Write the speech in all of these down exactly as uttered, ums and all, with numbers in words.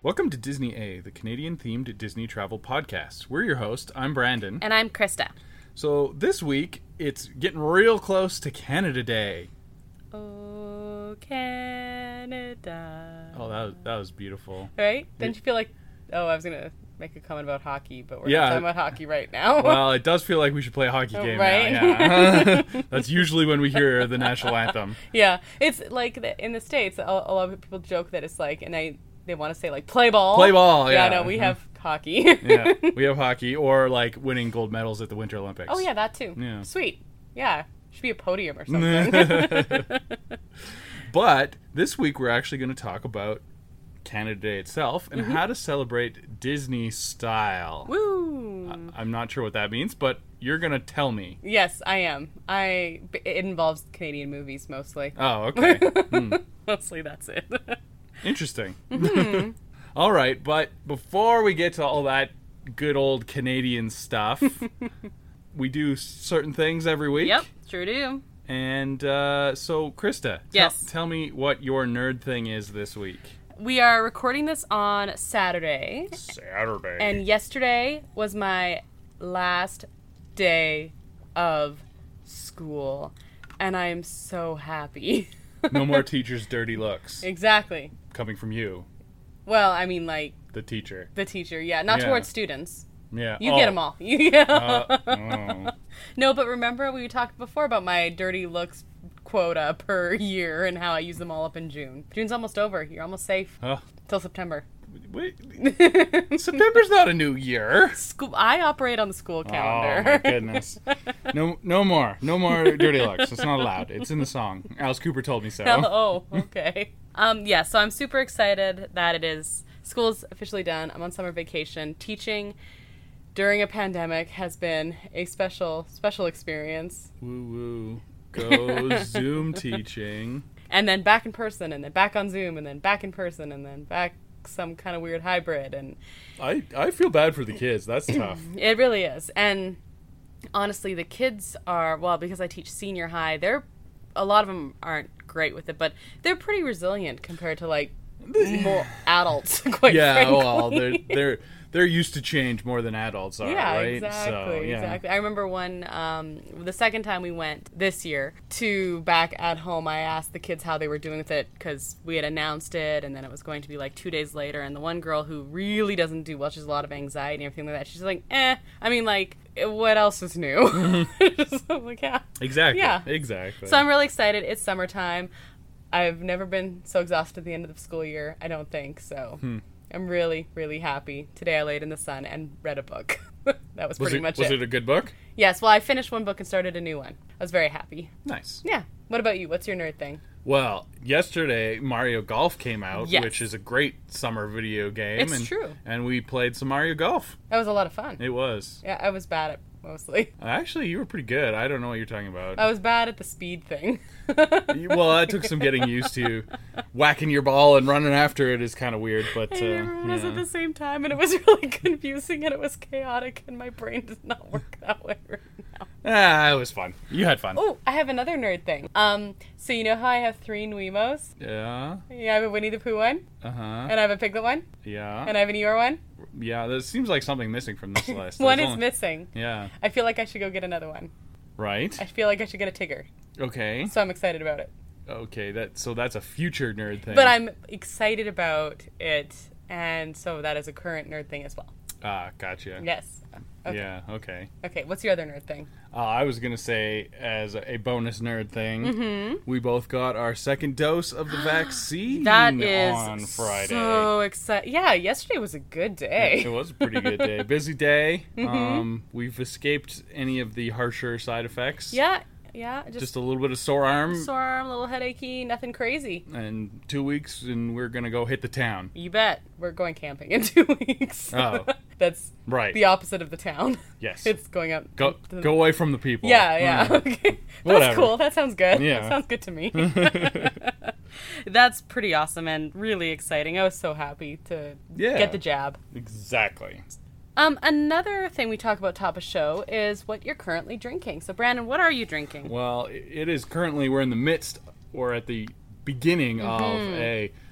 Welcome to Disney A, the Canadian-themed Disney travel podcast. We're your host. I'm Brandon. And I'm Krista. So this week, it's getting real close to Canada Day. Oh, Canada. Oh, that was, that was beautiful. Right? Didn't you feel like... Oh, I was going to make a comment about hockey, but we're Yeah. not talking about hockey right now. Well, it does feel like we should play a hockey game Right? now. Yeah. That's usually when we hear the national anthem. Yeah. It's like the, in the States, a, a lot of people joke that it's like, and I... They want to say, like, play ball. Play ball, yeah. Yeah, no, we have hockey. Yeah, we have hockey, or, like, winning gold medals at the Winter Olympics. Oh, yeah, that too. Yeah. Sweet. Yeah. Should be a podium or something. But this week, we're actually going to talk about Canada Day itself and Mm-hmm. how to celebrate Disney style. Woo! I- I'm not sure what that means, but you're going to tell me. Yes, I am. I. It involves Canadian movies, mostly. Oh, okay. Hmm. Mostly that's it. Interesting. Mm-hmm. All right, but before we get to all that good old Canadian stuff, we do certain things every week. Yep, sure do. And uh, so, Krista, Yes. tell, tell me what your nerd thing is this week. We are recording this on Saturday, Saturday. and yesterday was my last day of school, and I am so happy. No more teachers' dirty looks Exactly. coming from you, Well, I mean, like, the teacher. the teacher, yeah, not Yeah. towards students. Yeah. You oh. get them all. You get 'em. Uh, oh. No, but remember we talked before about my dirty looks quota per year and how I use them all up in June. June's almost over. You're almost safe. Oh. Till September. Wait. September's not a new year. School. I operate on the school Oh calendar. my goodness! No, no more, no more dirty looks. It's not allowed. It's in the song. Alice Cooper told me so. Oh, okay. um, yeah, so I'm super excited that it is. School's officially done. I'm on summer vacation. Teaching during a pandemic has been a special, special experience. Woo woo. Go Zoom teaching. And then back in person, and then back on Zoom, and then back in person, and then back some kind of weird hybrid. And I I feel bad for the kids. That's tough. it really is. And honestly, the kids are, well, because I teach senior high, they're, a lot of them aren't great with it, but they're pretty resilient compared to, like, more adults, quite Yeah. frankly. Well, they're they're they're used to change more than adults are. Yeah, right? exactly, So, yeah. exactly. I remember one, um, the second time we went this year to back at home, I asked the kids how they were doing with it because we had announced it, and then it was going to be like two days later. And the one girl who really doesn't do well, she has a lot of anxiety and everything like that. She's like, eh. I mean, like, what else is new? Just, I'm like, yeah. Exactly. Yeah. Exactly. So I'm really excited. It's summertime. I've never been so exhausted at the end of the school year. I don't think so. Hmm. I'm really, really happy. Today I laid in the sun and read a book. That was was pretty it much was it. it a good book? Yes, well, I finished one book and started a new one. I was very happy. Nice. Yeah. What about you? What's your nerd thing? Well, yesterday Mario Golf came out, Yes. which is a great summer video game. It's and, true. And we played some Mario Golf. That was a lot of fun. It was. Yeah, I was bad at mostly. Actually, you were pretty good. I don't know what you're talking about. I was bad at the speed thing. Well, that took some getting used to. Whacking your ball and running after it is kind of weird, but uh, And everyone was yeah. at the same time, and it was really confusing, and it was chaotic, and my brain does not work that way right now. Ah, it was fun. You had fun. Oh, I have another nerd thing. Um, so you know how I have three Nuimos? Yeah. Yeah, I have a Winnie the Pooh one, Uh huh. and I have a Piglet one, Yeah. and I have an Eeyore one. Yeah. There seems like something missing from this list. One There's is only- missing. Yeah. I feel like I should go get another one. Right. I feel like I should get a Tigger, Okay. so I'm excited about it. Okay. That so that's a future nerd thing. But I'm excited about it, and so that is a current nerd thing as well. Ah, gotcha. Yes. Okay. Yeah. Okay. Okay, what's your other nerd thing? Uh, I was gonna say, as a bonus nerd thing, Mm-hmm. we both got our second dose of the vaccine That is on Friday. so exciting. Yeah, yesterday was a good day. It was a pretty good day. Busy day. Mm-hmm. Um, we've escaped any of the harsher side effects. Yeah, yeah. Just, Just a little bit of sore arm. sore arm, a little headachy, nothing crazy. And two weeks, and we're gonna go hit the town. You bet. We're going camping in two weeks. Oh. That's Right. the opposite of the town. Yes. It's going up. Go the- go away from the people. Yeah, yeah. Mm. Okay. That's Whatever. cool. That sounds good. Yeah. That sounds good to me. That's pretty awesome and really exciting. I was so happy to Yeah. get the jab. Exactly. Um, another thing we talk about top of show is what you're currently drinking. So, Brandon, what are you drinking? Well, it is currently, we're in the midst, or at the beginning Mm-hmm. of a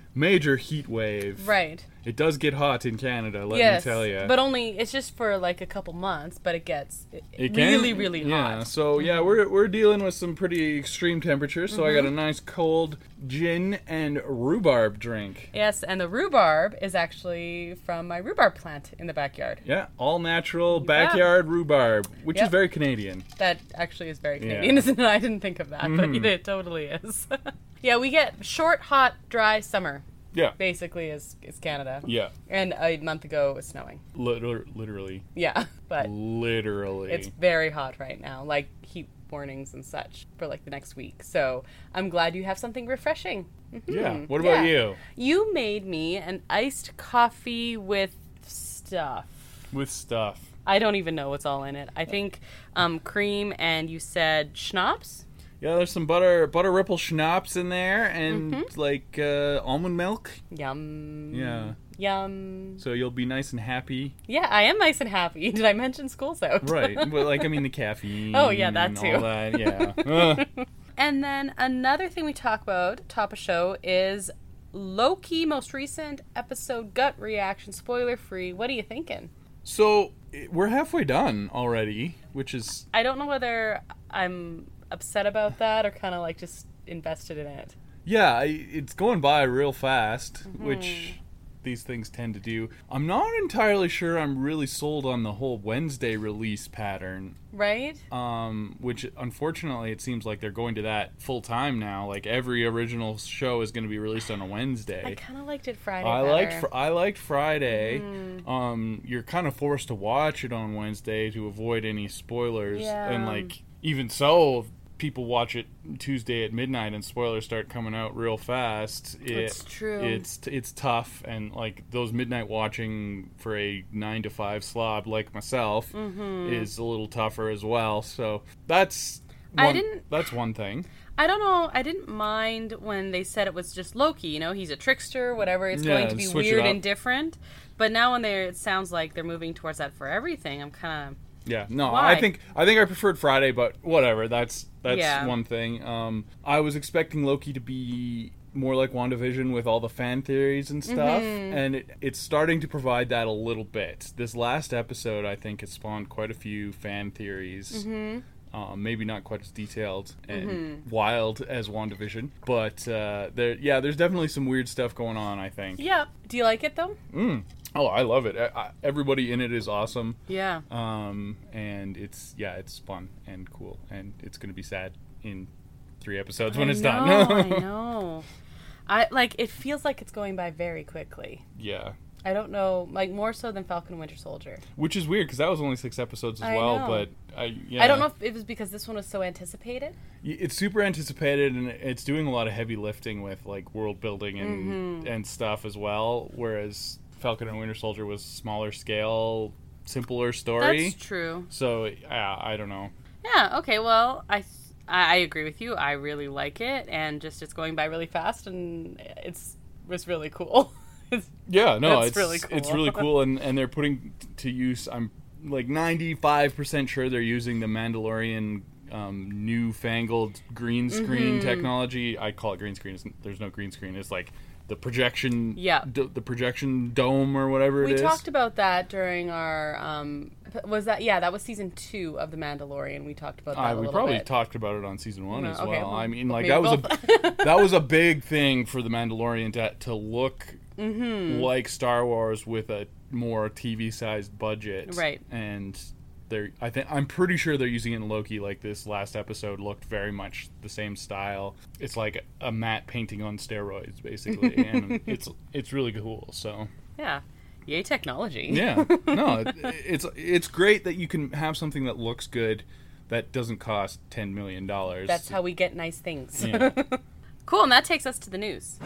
major heat wave. Right. It does get hot in Canada, let yes, me tell you. but only it's just for like a couple months, but it gets it It really, can, really yeah. hot. So yeah, we're we're dealing with some pretty extreme temperatures. So Mm-hmm. I got a nice cold gin and rhubarb drink. Yes, and the rhubarb is actually from my rhubarb plant in the backyard. Yeah, all natural backyard rhubarb, which Yep. is very Canadian. That actually is very Yeah. Canadian, isn't it? I didn't think of that, Mhm. but it totally is. Yeah, we get short, hot, dry summer. Yeah, Basically, is is Canada. yeah, And a month ago, it was snowing. Liter- literally, Yeah, but literally. it's very hot right now, like heat warnings and such for like the next week. So I'm glad you have something refreshing. Mhm. Yeah. What about Yeah. you? You made me an iced coffee with stuff. With stuff. I don't even know what's all in it. I think um, cream and you said schnapps? Yeah, there's some butter butter ripple schnapps in there, and Mm-hmm. like uh, almond milk. Yum. Yeah. Yum. So you'll be nice and happy. Yeah, I am nice and happy. Did I mention school's out? Right. But like, I mean, the caffeine. Oh, yeah, that and too. All that, yeah. Ugh. And then another thing we talk about, top of show, is Loki most recent episode gut reaction, spoiler free. What are you thinking? So it- we're halfway done already, which is I don't know whether I'm upset about that or kind of like just invested in it. yeah, I, it's going by real fast, Mm-hmm. which these things tend to do. I'm not entirely sure I'm really sold on the whole Wednesday release pattern. Right? Um, which unfortunately it seems like they're going to that full time now. Like every original show is going to be released on a Wednesday. I kind of liked it Friday. I better. liked fr- I liked Friday. Mm-hmm. Um, you're kind of forced to watch it on Wednesday to avoid any spoilers, Yeah. and like even so, people watch it Tuesday at midnight, and spoilers start coming out real fast. It, It's true. It's it's tough, and like those midnight watching for a nine to five slob like myself Mm-hmm. is a little tougher as well. So that's I one, didn't- that's one thing. I don't know. I didn't mind when they said it was just Loki. You know, he's a trickster, whatever. It's Yeah, going to be switch it weird up. and different. But now when they, it sounds like they're moving towards that for everything. I'm kind of Yeah, no, Why? I think I think I preferred Friday, but whatever. That's that's Yeah. one thing. Um, I was expecting Loki to be more like WandaVision with all the fan theories and stuff, Mm-hmm. and it, it's starting to provide that a little bit. This last episode, I think, has spawned quite a few fan theories. Mm-hmm. Um, maybe not quite as detailed and wild as WandaVision, but uh, there, yeah, there's definitely some weird stuff going on, I think. yeah. Do you like it though? Mm. Oh, I love it. I, I, everybody in it is awesome. Yeah. Um, and it's yeah, it's fun and cool, and it's gonna be sad in three episodes when I it's know, done. I know. I like. It feels like it's going by very quickly. Yeah, I don't know, like more so than Falcon and Winter Soldier. which is weird because that was only six episodes as I well. know. But I yeah, I don't know if it was because this one was so anticipated. Y- it's super anticipated, and it's doing a lot of heavy lifting with like world building and Mm-hmm. and stuff as well. Whereas Falcon and Winter Soldier was smaller scale, simpler story. That's true. So yeah, I don't know. Yeah. Okay. Well, I I I agree with you. I really like it, and just it's going by really fast, and it's it's really cool. It's- Yeah, no, That's it's really cool. it's really cool, and and they're putting t- to use. I'm like ninety-five percent sure they're using the Mandalorian um, newfangled green screen Mm-hmm. technology. I call it green screen. It's, there's no green screen. It's like the projection. Yeah. d- the projection dome or whatever we it is. talked about that during our um was that yeah that was season two of the Mandalorian. We talked about that Uh, a we little probably bit. talked about it on season one No, as okay, well. well, I mean, like maybe that was both. a that was a big thing for the Mandalorian to to look Mm-hmm. like Star Wars with a more T V sized budget, Right. And they're I think I'm pretty sure they're using it in Loki. Like this last episode looked very much the same style. It's like a matte painting on steroids, basically, and it's it's really cool. So. Yeah. Yay technology. Yeah, no, it, it's it's great that you can have something that looks good that doesn't cost ten million dollars. That's how we get nice things. Yeah. Cool, and that takes us to the news.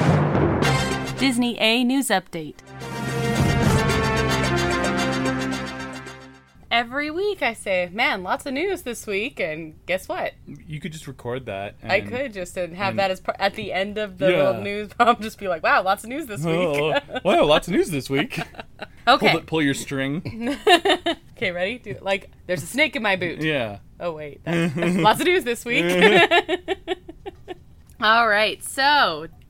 Disney A News Update. Every week I say, man, lots of news this week, and guess what? You could just record that. And, I could just and have and- that as par- at the end of the Yeah. little news. I'll just be like, wow, lots of news this week. Oh, wow, lots of news this week. Okay. Pull, the, pull your string. Okay, ready? Do, like, there's a snake in my boot. Yeah. Oh, wait. That's, that's lots of news this week. All right. So,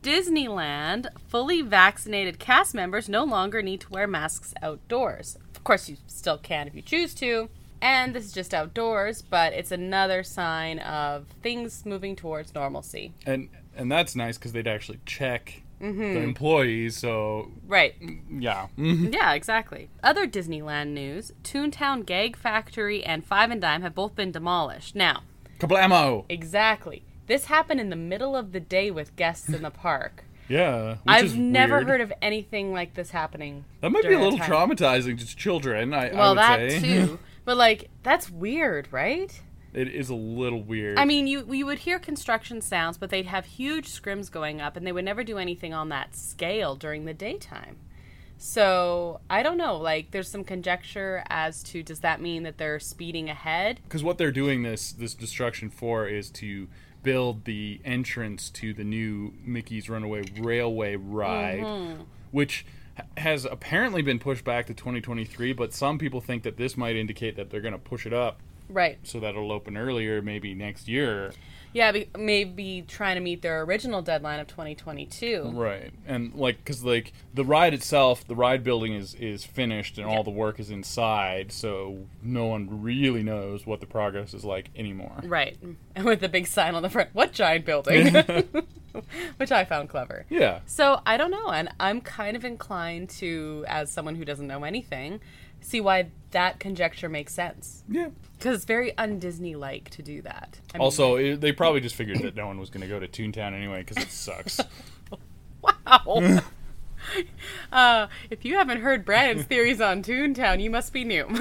Disneyland, fully vaccinated cast members no longer need to wear masks outdoors. Of course, you still can if you choose to. And this is just outdoors, but it's another sign of things moving towards normalcy. And and that's nice because they'd actually check Mm-hmm. the employees, so... Right. Yeah. Yeah, exactly. Other Disneyland news, Toontown Gag Factory and Five and Dime have both been demolished. Now... Kablamo! Exactly. This happened in the middle of the day with guests in the park. Yeah. Which I've is never weird. heard of anything like this happening. That might be a during little time. traumatizing to children, I, Well, I would that say. too. But, like, that's weird, right? It is a little weird. I mean, you you would hear construction sounds, but they'd have huge scrims going up, and they would never do anything on that scale during the daytime. So, I don't know. Like, there's some conjecture as to, does that mean that they're speeding ahead? Because what they're doing this this destruction for is to build the entrance to the new Mickey's Runaway Railway ride, Mm-hmm. which ha- has apparently been pushed back to twenty twenty-three, but some people think that this might indicate that they're going to push it up Right. so that it'll open earlier, maybe next year. Yeah, be, maybe trying to meet their original deadline of twenty twenty-two. Right. And, like, because, like, the ride itself, the ride building is, is finished and all the work is inside, so no one really knows what the progress is like anymore. Right. And with the big sign on the front, what giant building? Which I found clever. Yeah. So, I don't know, and I'm kind of inclined to, as someone who doesn't know anything, see why that conjecture makes sense. Yeah. Because it's very un-Disney-like to do that. I mean, Also, it, they probably just figured that no one was going to go to Toontown anyway because it sucks. wow! uh, if you haven't heard Brandon's theories on Toontown, you must be new.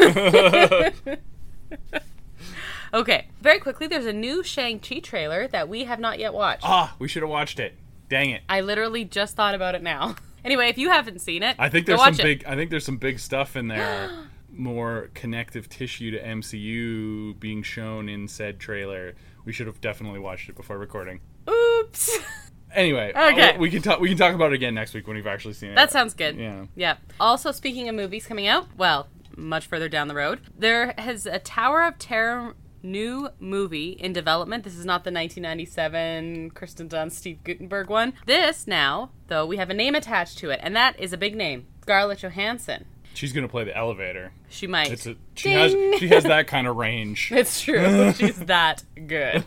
Okay, very quickly, there's a new Shang-Chi trailer that we have not yet watched. Ah, we should have watched it. Dang it. I literally just thought about it now. Anyway, if you haven't seen it, I think go there's some watch it. big. I think there's some big stuff in there. More connective tissue to M C U being shown in said trailer. We should have definitely watched it before recording. Oops. Anyway, Okay. uh, we can talk. We can talk about it again next week when we've actually seen it. That sounds good. Yeah. Yeah. Also, speaking of movies coming out, well, much further down the road, there has a Tower of Terror new movie in development. This is not the nineteen ninety-seven Kristen Dunst, Steve Guttenberg one. This now, though, we have a name attached to it, and that is a big name. Scarlett Johansson. She's gonna play the elevator. She might. It's a, she Ding. has she has that kind of range. It's true. She's that good.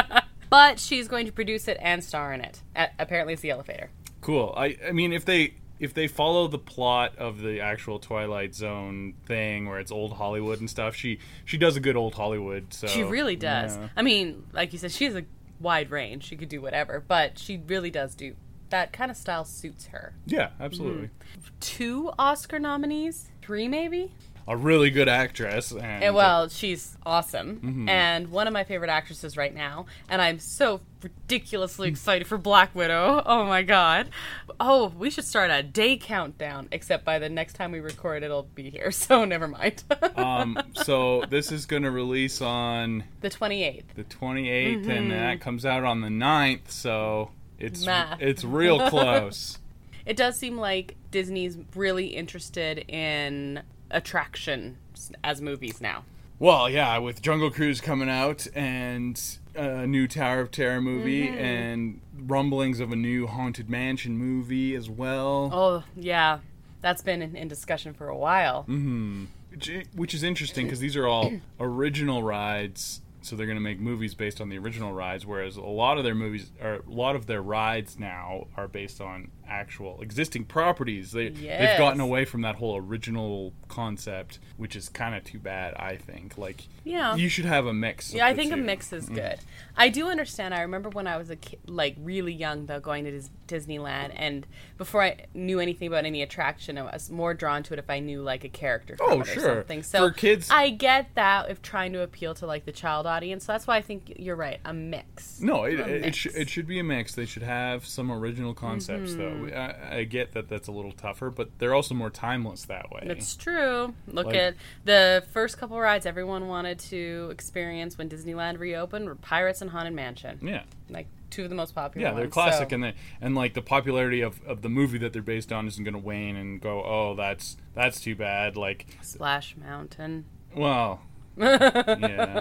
But she's going to produce it and star in it. A- apparently it's the elevator. Cool. I I mean, if they if they follow the plot of the actual Twilight Zone thing, where it's old Hollywood and stuff, she she does a good old Hollywood. So She really does. yeah. I mean, like you said, she has a wide range. She could do whatever, but she really does do that kind of style suits her. Yeah, absolutely. Two Oscar nominees, three maybe. A really good actress. And, And, well, she's awesome, Mm-hmm. and one of my favorite actresses right now. And I'm so ridiculously excited for Black Widow. Oh my god! Oh, we should start a day countdown. Except by the next time we record, it'll be here. So never mind. um, so this is going to release on The twenty-eighth. the twenty-eighth, and that comes out on the ninth. So it's Math. it's real close. It does seem like Disney's really interested in attractions as movies now. Well, yeah, with Jungle Cruise coming out and a new Tower of Terror movie and rumblings of a new Haunted Mansion movie as well. Oh, yeah. That's been in, in discussion for a while. Which, which is interesting because these are all original rides, so they're going to make movies based on the original rides, whereas a lot of their movies, or a lot of their rides now are based on actual existing properties. They, Yes. They've gotten away from that whole original concept, which is kind of too bad, I think. Like, Yeah. you should have a mix. of Yeah, I the think a two. mix is good. I do understand. I remember when I was a kid, like really young, though, going to Dis- Disneyland, and before I knew anything about any attraction, I was more drawn to it if I knew like a character from Oh, it or sure. something. So For kids- I get that if trying to appeal to like the child audience. So that's why I think you're right. A mix. No, it, A it, it, mix. sh- it should be a mix. They should have some original concepts, Mm-hmm. though. I, I get that that's a little tougher, but they're also more timeless that way. It's true. Look Like- at the first couple rides everyone wanted to experience when Disneyland reopened were Pirates and Haunted Mansion. yeah. Like two of the most popular Yeah, they're ones, classic, so- and they, and like the popularity of, of the movie that they're based on isn't going to wane and go, oh, that's that's too bad. Like, Splash Mountain. well, yeah,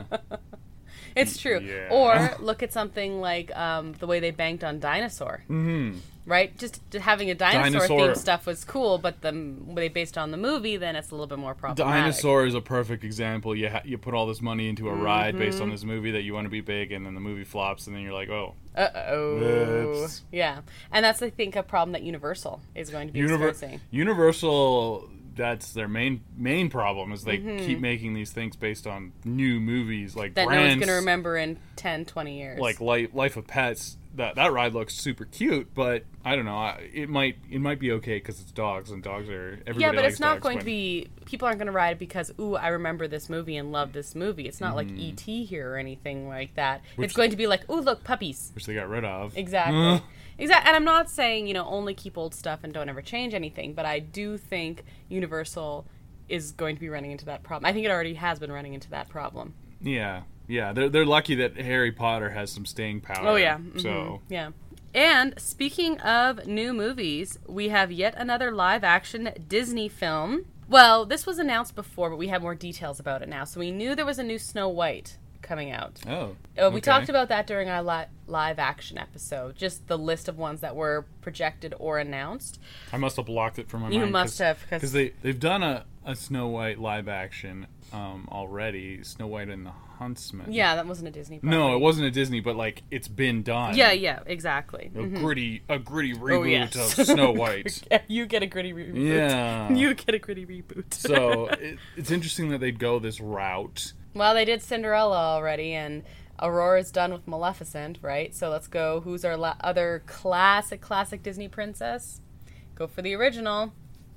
It's true. Yeah. Or look at something like um, the way they banked on Dinosaur. mm-hmm. right? Just having a dinosaur, Dinosaur- themed stuff was cool, but the when they based on the movie, then it's a little bit more problematic. Dinosaur is a perfect example. You ha- you put all this money into a Mm-hmm. ride based on this movie that you want to be big, and then the movie flops, and then you're like, oh. Uh-oh. Whoops. Yeah. And that's, I think, a problem that Universal is going to be Univer- experiencing. Universal, that's their main main problem, is they Mm-hmm. keep making these things based on new movies, like That no brands, one's going to remember in ten, twenty years. like Life, Life of Pets. That that ride looks super cute, but I don't know. I, it might it might be okay because it's dogs, and dogs are everybody yeah, but likes it's not dogs, going but- to be, people aren't going to ride it because, ooh, I remember this movie and love this movie. It's not like E T here or anything like that. Mm-hmm. Which- it's going to be like, ooh, look, puppies. which they got rid of. Exactly. Exactly. And I'm not saying, you know, only keep old stuff and don't ever change anything, but I do think Universal is going to be running into that problem. I think it already has been running into that problem. Yeah, yeah. They're they're lucky that Harry Potter has some staying power. Oh, yeah. So Mhm. Yeah. And speaking of new movies, we have yet another live-action Disney film. Well, this was announced before, but we have more details about it now. So we knew there was a new Snow White coming out. oh, Uh, we okay. talked about that during our li- live-action episode, just the list of ones that were projected or announced. I must have blocked it from my You mind. must have, 'cause- because they they've done a, a Snow White live action um, already. Snow White and the Huntsman. Yeah, that wasn't a Disney property. No, it wasn't a Disney, but like it's been done. Yeah, yeah, exactly. A gritty, a gritty reboot Oh, yes. of Snow White. You get a gritty reboot. Yeah. You get a gritty reboot. So it, it's interesting that they'd go this route. Well, they did Cinderella already, and Aurora's done with Maleficent, right? So let's go. Who's our la- other classic, classic Disney princess? Go for the original.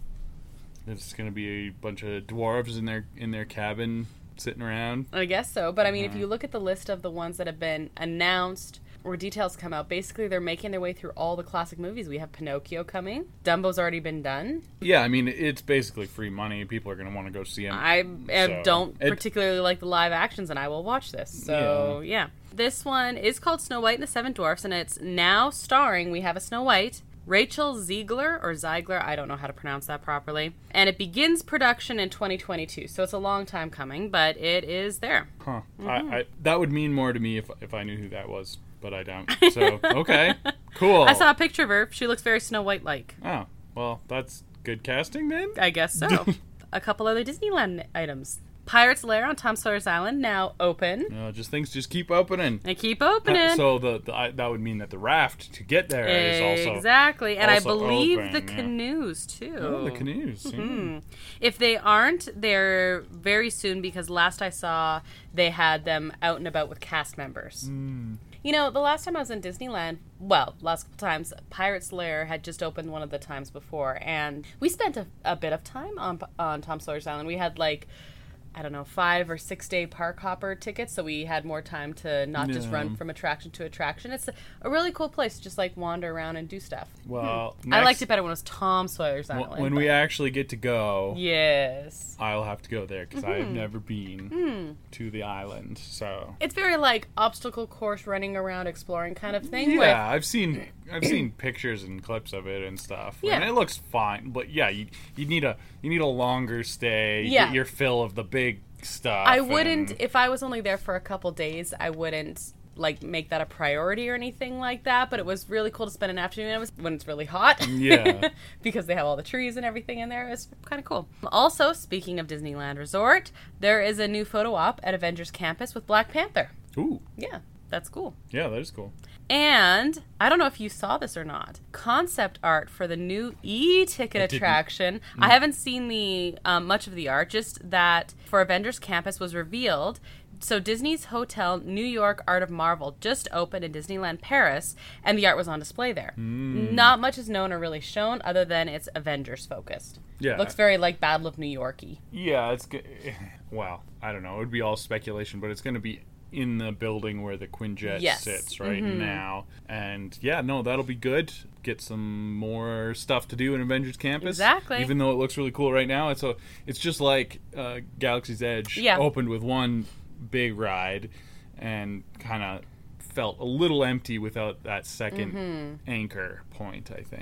There's going to be a bunch of dwarves in their in their cabin sitting around. I guess so. But I mean, if you look at the list of the ones that have been announced or details come out, basically they're making their way through all the classic movies. We have Pinocchio coming. Dumbo's already been done. Yeah, I mean it's basically free money. People are going to want to go see them. I uh, So, don't it- particularly like the live actions, and I will watch this. So, yeah. This one is called Snow White and the Seven Dwarfs, and it's now starring, we have a Snow White, Rachel Ziegler, or Ziegler, I don't know how to pronounce that properly. And it begins production in twenty twenty-two, so it's a long time coming, but it is there. Huh. Mm-hmm. I, I, that would mean more to me if if I knew who that was, but I don't. So, okay. Cool. I saw a picture of her. She looks very Snow White-like. Oh, well, that's good casting then? I guess so. A couple other Disneyland items. Pirate's Lair on Tom Sawyer's Island, now open. No, just things just keep opening. And keep opening. So the, the I, that would mean that the raft to get there is also Exactly. And also I believe open, the yeah. canoes, too. Oh, the canoes. Mm-hmm. If they aren't, they're very soon, because last I saw, they had them out and about with cast members. Mm. You know, the last time I was in Disneyland, well, last couple times, Pirate's Lair had just opened one of the times before, and we spent a, a bit of time on on Tom Sawyer's Island. We had, like, I don't know, five or six day park hopper tickets, so we had more time to not just Yeah. run from attraction to attraction. It's a, a really cool place to just, like, wander around and do stuff. Well, I next- liked it better when it was Tom Sawyer's w- Island. when but- we actually get to go. Yes. I'll have to go there because I Mm-hmm. have never been Hmm. to the island. So It's very, like, obstacle course running around exploring kind of thing. yeah, with- I've seen I've seen pictures and clips of it and stuff. Yeah. and it looks fine. But yeah, you you need a you need a longer stay. Yeah. Get your fill of the big stuff. I wouldn't, and- if I was only there for a couple days, I wouldn't, like, make that a priority or anything like that, but it was really cool to spend an afternoon it was when it's really hot. Yeah. Because they have all the trees and everything in there. It's kind of cool. Also, speaking of Disneyland Resort, there is a new photo op at Avengers Campus with Black Panther. Ooh, Yeah, that's cool. yeah, that is cool. And I don't know if you saw this or not. Concept art for the new e-ticket didn't. attraction. I haven't seen the um, much of the art, just that for Avengers Campus was revealed. So Disney's Hotel New York Art of Marvel just opened in Disneyland Paris, and the art was on display there. Not much is known or really shown, other than it's Avengers focused. Yeah. Looks very like Battle of New York-y. Yeah, it's good. Well, I don't know. It would be all speculation, but it's going to be in the building where the Quinjet Yes. sits right Mhm. now. And yeah, no, that'll be good. Get some more stuff to do in Avengers Campus. Exactly. Even though it looks really cool right now, it's a, it's just like uh, Galaxy's Edge Yeah. opened with one big ride and kind of felt a little empty without that second Mm-hmm. anchor point, I think.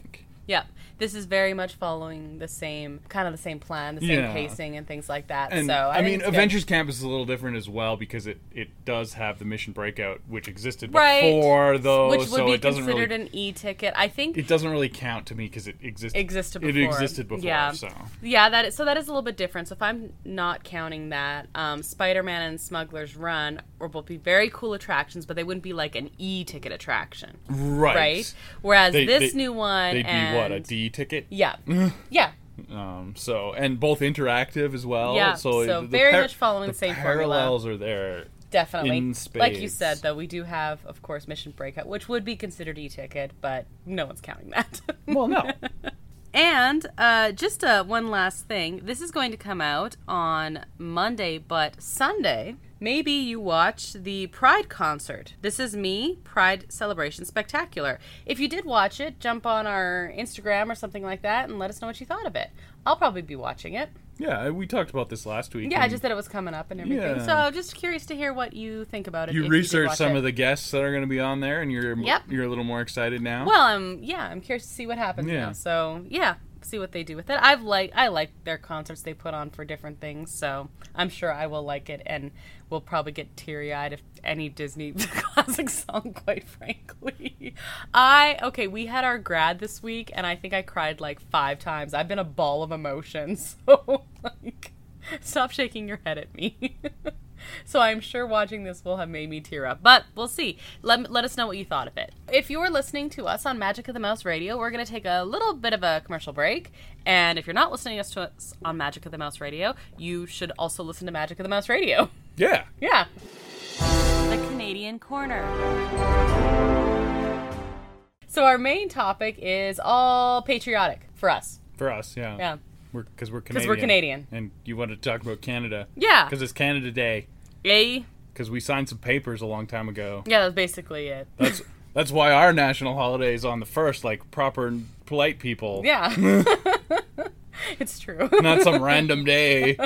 Yeah. This is very much following the same, kind of the same plan, the same Yeah. pacing and things like that. And so I, I mean, think it's Avengers Campus is a little different as well because it, it does have the Mission Breakout, which existed Right. before, though, good. Which would so be it doesn't considered really an e-ticket. I think it doesn't really count to me because it existed existed It before. existed before, Yeah. so Yeah, that is, so that is a little bit different. So if I'm not counting that, um, Spider-Man and Smuggler's Run will both be very cool attractions, but they wouldn't be like an e-ticket attraction, right. right? Whereas They- this they- new one, They'd be and, what, a D ticket? Yeah, yeah. Um, so and both interactive as well. Yeah, so, so the very par- much following the same formula. parallels are there. Definitely. In Like you spades. said, though, we do have, of course, Mission Breakout, which would be considered e-ticket, but no one's counting that. Well, no. And uh, just uh, one last thing. This is going to come out on Monday, but Sunday, maybe you watch the Pride concert. This is me, Pride Celebration Spectacular. If you did watch it, jump on our Instagram or something like that and let us know what you thought of it. I'll probably be watching it. Yeah, we talked about this last week. Yeah, I and just that it was coming up and everything. Yeah. So just curious to hear what you think about it. You if researched did some watch of it. the guests that are going to be on there, and you're Yep. you're a little more excited now. Well, um, yeah, I'm curious to see what happens Yeah. now. So yeah, see what they do with it. I've like I like their concerts they put on for different things, so I'm sure I will like it, and will probably get teary eyed if any Disney classic song. Quite frankly, I okay. We had our grad this week, and I think I cried like five times. I've been a ball of emotions. So like, stop shaking your head at me. So I'm sure watching this will have made me tear up. But we'll see. Let, let us know what you thought of it. If you're listening to us on Magic of the Mouse Radio, we're going to take a little bit of a commercial break. And if you're not listening to us on Magic of the Mouse Radio, you should also listen to Magic of the Mouse Radio. yeah. Yeah. The Canadian Corner. So our main topic is all patriotic for us. For us, yeah. Yeah. Because we're, we're 'Cause Canadian. we're Canadian. And you wanted to talk about Canada. Yeah. Because it's Canada Day. Yay. Because we signed some papers a long time ago. Yeah, that's basically it. That's that's why our national holiday is on the first, like proper and polite people. Yeah. It's true. Not some random day.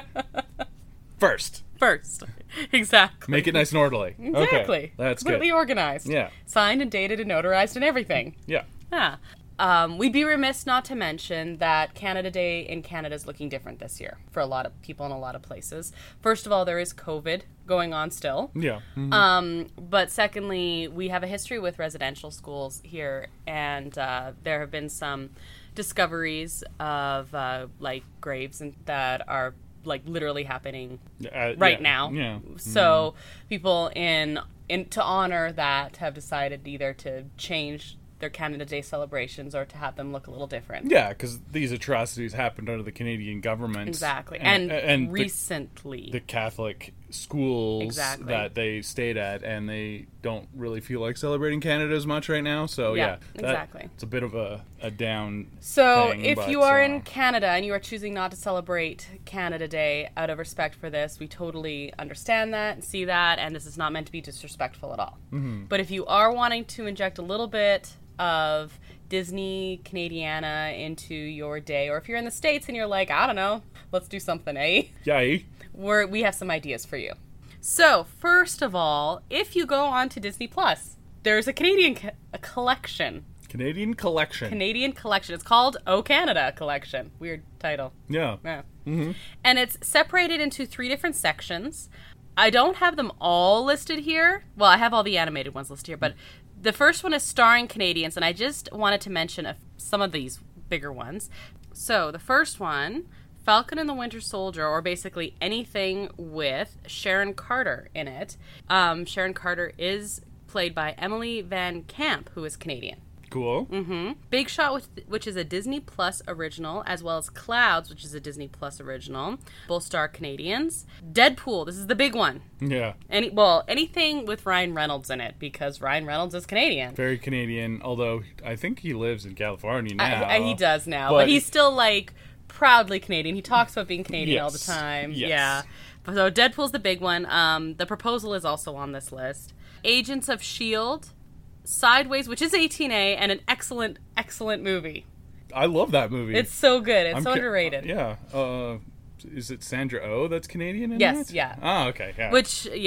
First. First. Exactly. Make it nice and orderly. Exactly. Okay, that's Completely good. organized. Yeah. Signed and dated and notarized and everything. Yeah. Yeah. Um, we'd be remiss not to mention that Canada Day in Canada is looking different this year for a lot of people in a lot of places. First of all, there is COVID going on still. Yeah. Mhm. Um, but secondly, we have a history with residential schools here, and uh, there have been some discoveries of uh, like graves and that are like literally happening Uh, right yeah. now. Yeah. So people in in to honor that have decided either to change their Canada Day celebrations or to have them look a little different. Yeah, because these atrocities happened under the Canadian government. Exactly. And, And, and the- recently. the Catholic schools Exactly. that they stayed at, and they don't really feel like celebrating Canada as much right now. So Yeah, yeah, that- exactly. it's a bit of a, a down. So, thing, if but, you are uh, in Canada and you are choosing not to celebrate Canada Day out of respect for this, we totally understand that and see that, and this is not meant to be disrespectful at all. Mm-hmm. But if you are wanting to inject a little bit of Disney Canadiana into your day, or if you're in the States and you're like, I don't know, let's do something, eh? Yay. We're, we have some ideas for you. So, first of all, if you go on to Disney Plus, there's a Canadian co- a collection. Canadian collection. Canadian collection. It's called O Canada Collection. Weird title. yeah. Yeah. Mm-hmm. And it's separated into three different sections. I don't have them all listed here. Well, I have all the animated ones listed here, but the first one is starring Canadians, and I just wanted to mention a, some of these bigger ones. So, the first one, Falcon and the Winter Soldier, or basically anything with Sharon Carter in it. Um, Sharon Carter is played by Emily Van Camp, who is Canadian. Cool. Mm-hmm. Big Shot, which, which is a Disney Plus original, as well as Clouds, which is a Disney Plus original. Both star Canadians. Deadpool, this is the big one. Yeah. Any well, anything with Ryan Reynolds in it, because Ryan Reynolds is Canadian. Very Canadian, although I think he lives in California now. I, I, he does now, but, But- he's still like proudly Canadian. He talks about being Canadian Yes. all the time. Yes. Yeah. So Deadpool's the big one. Um, the Proposal is also on this list. Agents of S H I E L D. Sideways, which is eighteen A, and an excellent, excellent movie. I love that movie. It's so good. It's I'm so ca- underrated. Yeah. Uh, is it Sandra Oh that's Canadian in Yes, it? yeah. Oh, okay. Yeah. Which, yeah.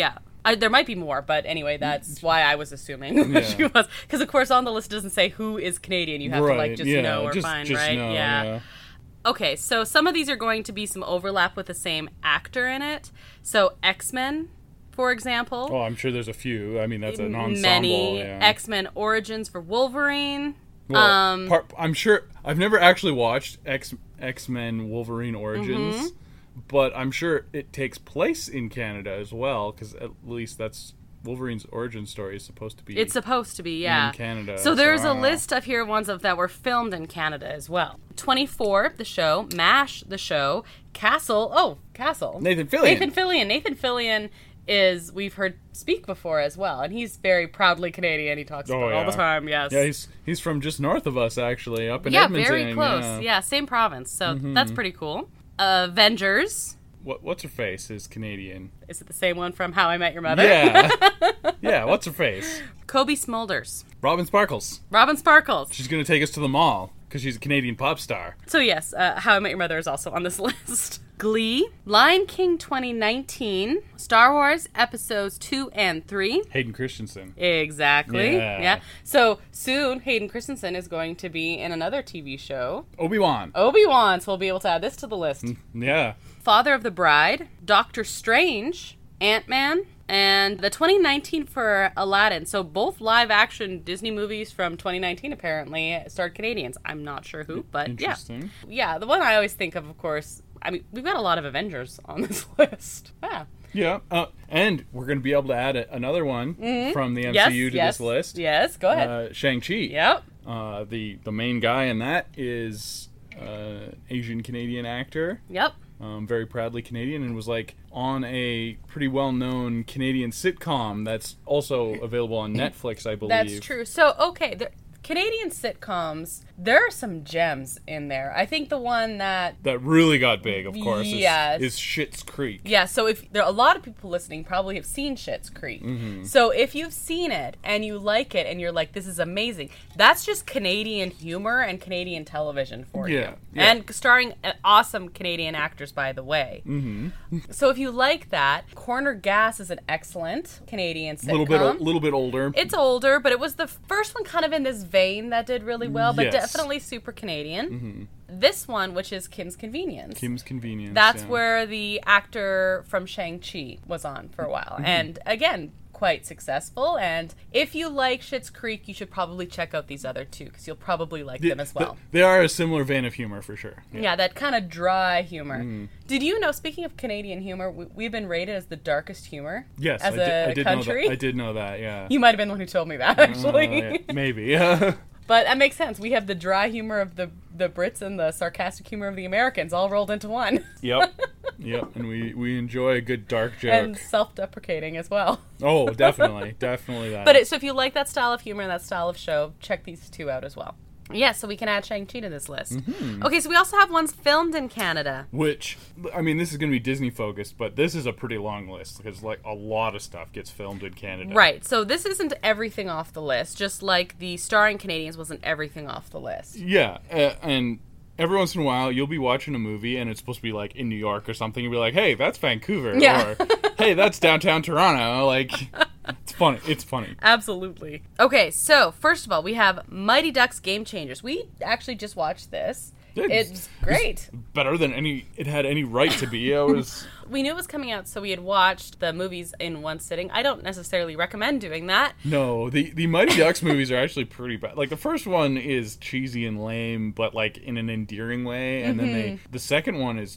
I, there might be more, but anyway, that's why I was assuming Yeah. she was. Because, of course, on the list it doesn't say who is Canadian. You have right. to, like, just yeah. know or just, find, just right? know, yeah. yeah. Okay, so some of these are going to be some overlap with the same actor in it. So X-Men, for example. Oh, I'm sure there's a few. I mean, that's an ensemble. Many. Yeah. X-Men Origins for Wolverine. Well, um, part, I'm sure I've never actually watched X X-Men Wolverine Origins, Mm-hmm. but I'm sure it takes place in Canada as well, because at least that's Wolverine's origin story is supposed to be. It's supposed to be, yeah. in Canada, So there's so I a don't know. list of here ones of that were filmed in Canada as well. twenty-four, the show. MASH, the show. Castle. Oh, Castle. Nathan Fillion. Nathan Fillion. Nathan Fillion is, we've heard speak before as well, and he's very proudly Canadian. He talks Oh, about it all yeah. the time, yes. Yeah, he's he's from just north of us, actually, up in yeah, Edmonton. very close. Yeah. Yeah, same province. So Mm-hmm. that's pretty cool. Avengers. What what's her face is Canadian. Is it the same one from How I Met Your Mother? Yeah. Yeah. What's her face? Kobe Smulders. Robin Sparkles. Robin Sparkles. She's gonna take us to the mall because she's a Canadian pop star. So yes, uh, How I Met Your Mother is also on this list. Glee, Lion King twenty nineteen, Star Wars Episodes two and three. Hayden Christensen. Exactly. Yeah. Yeah. So soon, Hayden Christensen is going to be in another T V show, Obi-Wan. Obi-Wan, so we'll be able to add this to the list. Yeah. Father of the Bride, Doctor Strange, Ant-Man, and the twenty nineteen for Aladdin. So both live-action Disney movies from twenty nineteen apparently starred Canadians. I'm not sure who, but yeah. Interesting. Yeah, the one I always think of, of course, I mean, we've got a lot of Avengers on this list. Yeah. Yeah. Uh, and we're going to be able to add a, another one from the M C Yes, U to yes, this list. Yes, go ahead. Uh, Shang-Chi. Yep. Uh, the, the main guy in that is uh, Asian-Canadian actor. Yep. Um, very proudly Canadian, and was like on a pretty well-known Canadian sitcom that's also available on Netflix, I believe. That's true. So, okay, the Canadian sitcoms, there are some gems in there. I think the one that That really got big, of course, Yes. is, is Schitt's Creek. Yeah, so if there are a lot of people listening probably have seen Schitt's Creek. Mm-hmm. So if you've seen it and you like it and you're like, this is amazing, that's just Canadian humor and Canadian television for Yeah, you. yeah. And starring uh, awesome Canadian actors, by the way. Mm-hmm. So if you like that, Corner Gas is an excellent Canadian sitcom. A little bit, o- little bit older. It's older, but it was the first one kind of in this vein that did really well, but Yes. Mm-hmm. definitely super Canadian. This one, which is Kim's Convenience. Kim's Convenience. That's yeah. where the actor from Shang-Chi was on for a while. Mm-hmm. And again, quite successful. And if you like Schitt's Creek, you should probably check out these other two because you'll probably like them as well. Th- they are a similar vein of humor, for sure. Yeah. Yeah, that kind of dry humor. Mm-hmm. Did you know, speaking of Canadian humor, we, we've been rated as the darkest humor Yes, as I, a did, I did country? know that. I did know that, yeah. You might have been the one who told me that, actually. Uh, yeah, maybe. Yeah. But that makes sense. We have the dry humor of the, the Brits and the sarcastic humor of the Americans all rolled into one. Yep. Yep. And we, we enjoy a good dark joke. And self-deprecating as well. Oh, definitely. Definitely that. But it, so if you like that style of humor and that style of show, check these two out as well. Yeah, so we can add Shang-Chi to this list. Mm-hmm. Okay, so we also have ones filmed in Canada. Which, I mean, this is going to be Disney focused, but this is a pretty long list because, like, a lot of stuff gets filmed in Canada. Right, so this isn't everything off the list, just like the starring Canadians wasn't everything off the list. Yeah, uh, and every once in a while you'll be watching a movie and it's supposed to be like in New York or something. You'll be like, "Hey, that's Vancouver," Yeah. or "Hey, that's downtown Toronto." Like, it's funny. It's funny. Absolutely. Okay, so first of all, we have Mighty Ducks Game Changers. We actually just watched this. It's- It's great. Better than any it had any right to be. I was We knew it was coming out, so we had watched the movies in one sitting. I don't necessarily recommend doing that. no the the Mighty Ducks movies are actually pretty bad. Like the first one is cheesy and lame, but like in an endearing way, and then they the second one is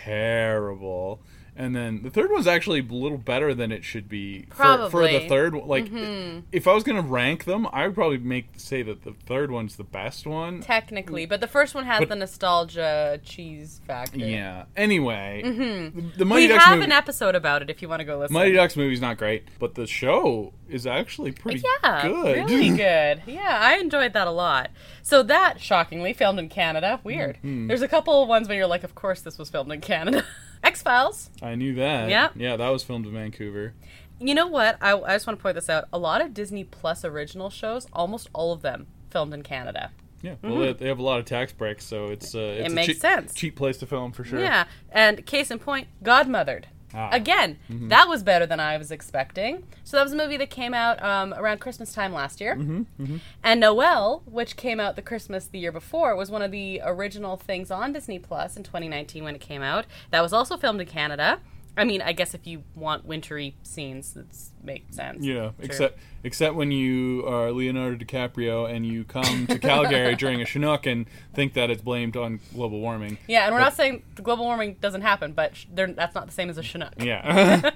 terrible. And then the third one's actually a little better than it should be. For, for Probably. the third one. Like, if I was going to rank them, I would probably make say that the third one's the best one. Technically, but the first one has But- the nostalgia cheese factor. Yeah. Anyway, the, the Mighty We Ducks have movie, an episode about it if you want to go listen. Mighty Ducks movie's not great, but the show is actually pretty Yeah, good. really good. Yeah, I enjoyed that a lot. So that, shockingly, filmed in Canada. Weird. Mm-hmm. There's a couple of ones where you're like, of course this was filmed in Canada. X-Files. I knew that. Yeah. Yeah, that was filmed in Vancouver. You know what? I, I just want to point this out. A lot of Disney Plus original shows, almost all of them, filmed in Canada. Yeah. Well, they, they have a lot of tax breaks, so it's uh, it's It a makes cheap, sense. cheap place to film for sure. Yeah, and case in point, Godmothered. Ah. Again, mm-hmm. that was better than I was expecting. So that was a movie that came out um, around Christmas time last year. Mm-hmm. Mm-hmm. And Noelle, which came out the Christmas the year before, was one of the original things on Disney Plus in twenty nineteen when it came out. That was also filmed in Canada. I mean, I guess if you want wintry scenes, that makes sense. Yeah, True. except except when you are Leonardo DiCaprio and you come to Calgary during a Chinook and think that it's blamed on global warming. Yeah, and we're but, not saying the global warming doesn't happen, but sh- that's not the same as a Chinook. Yeah.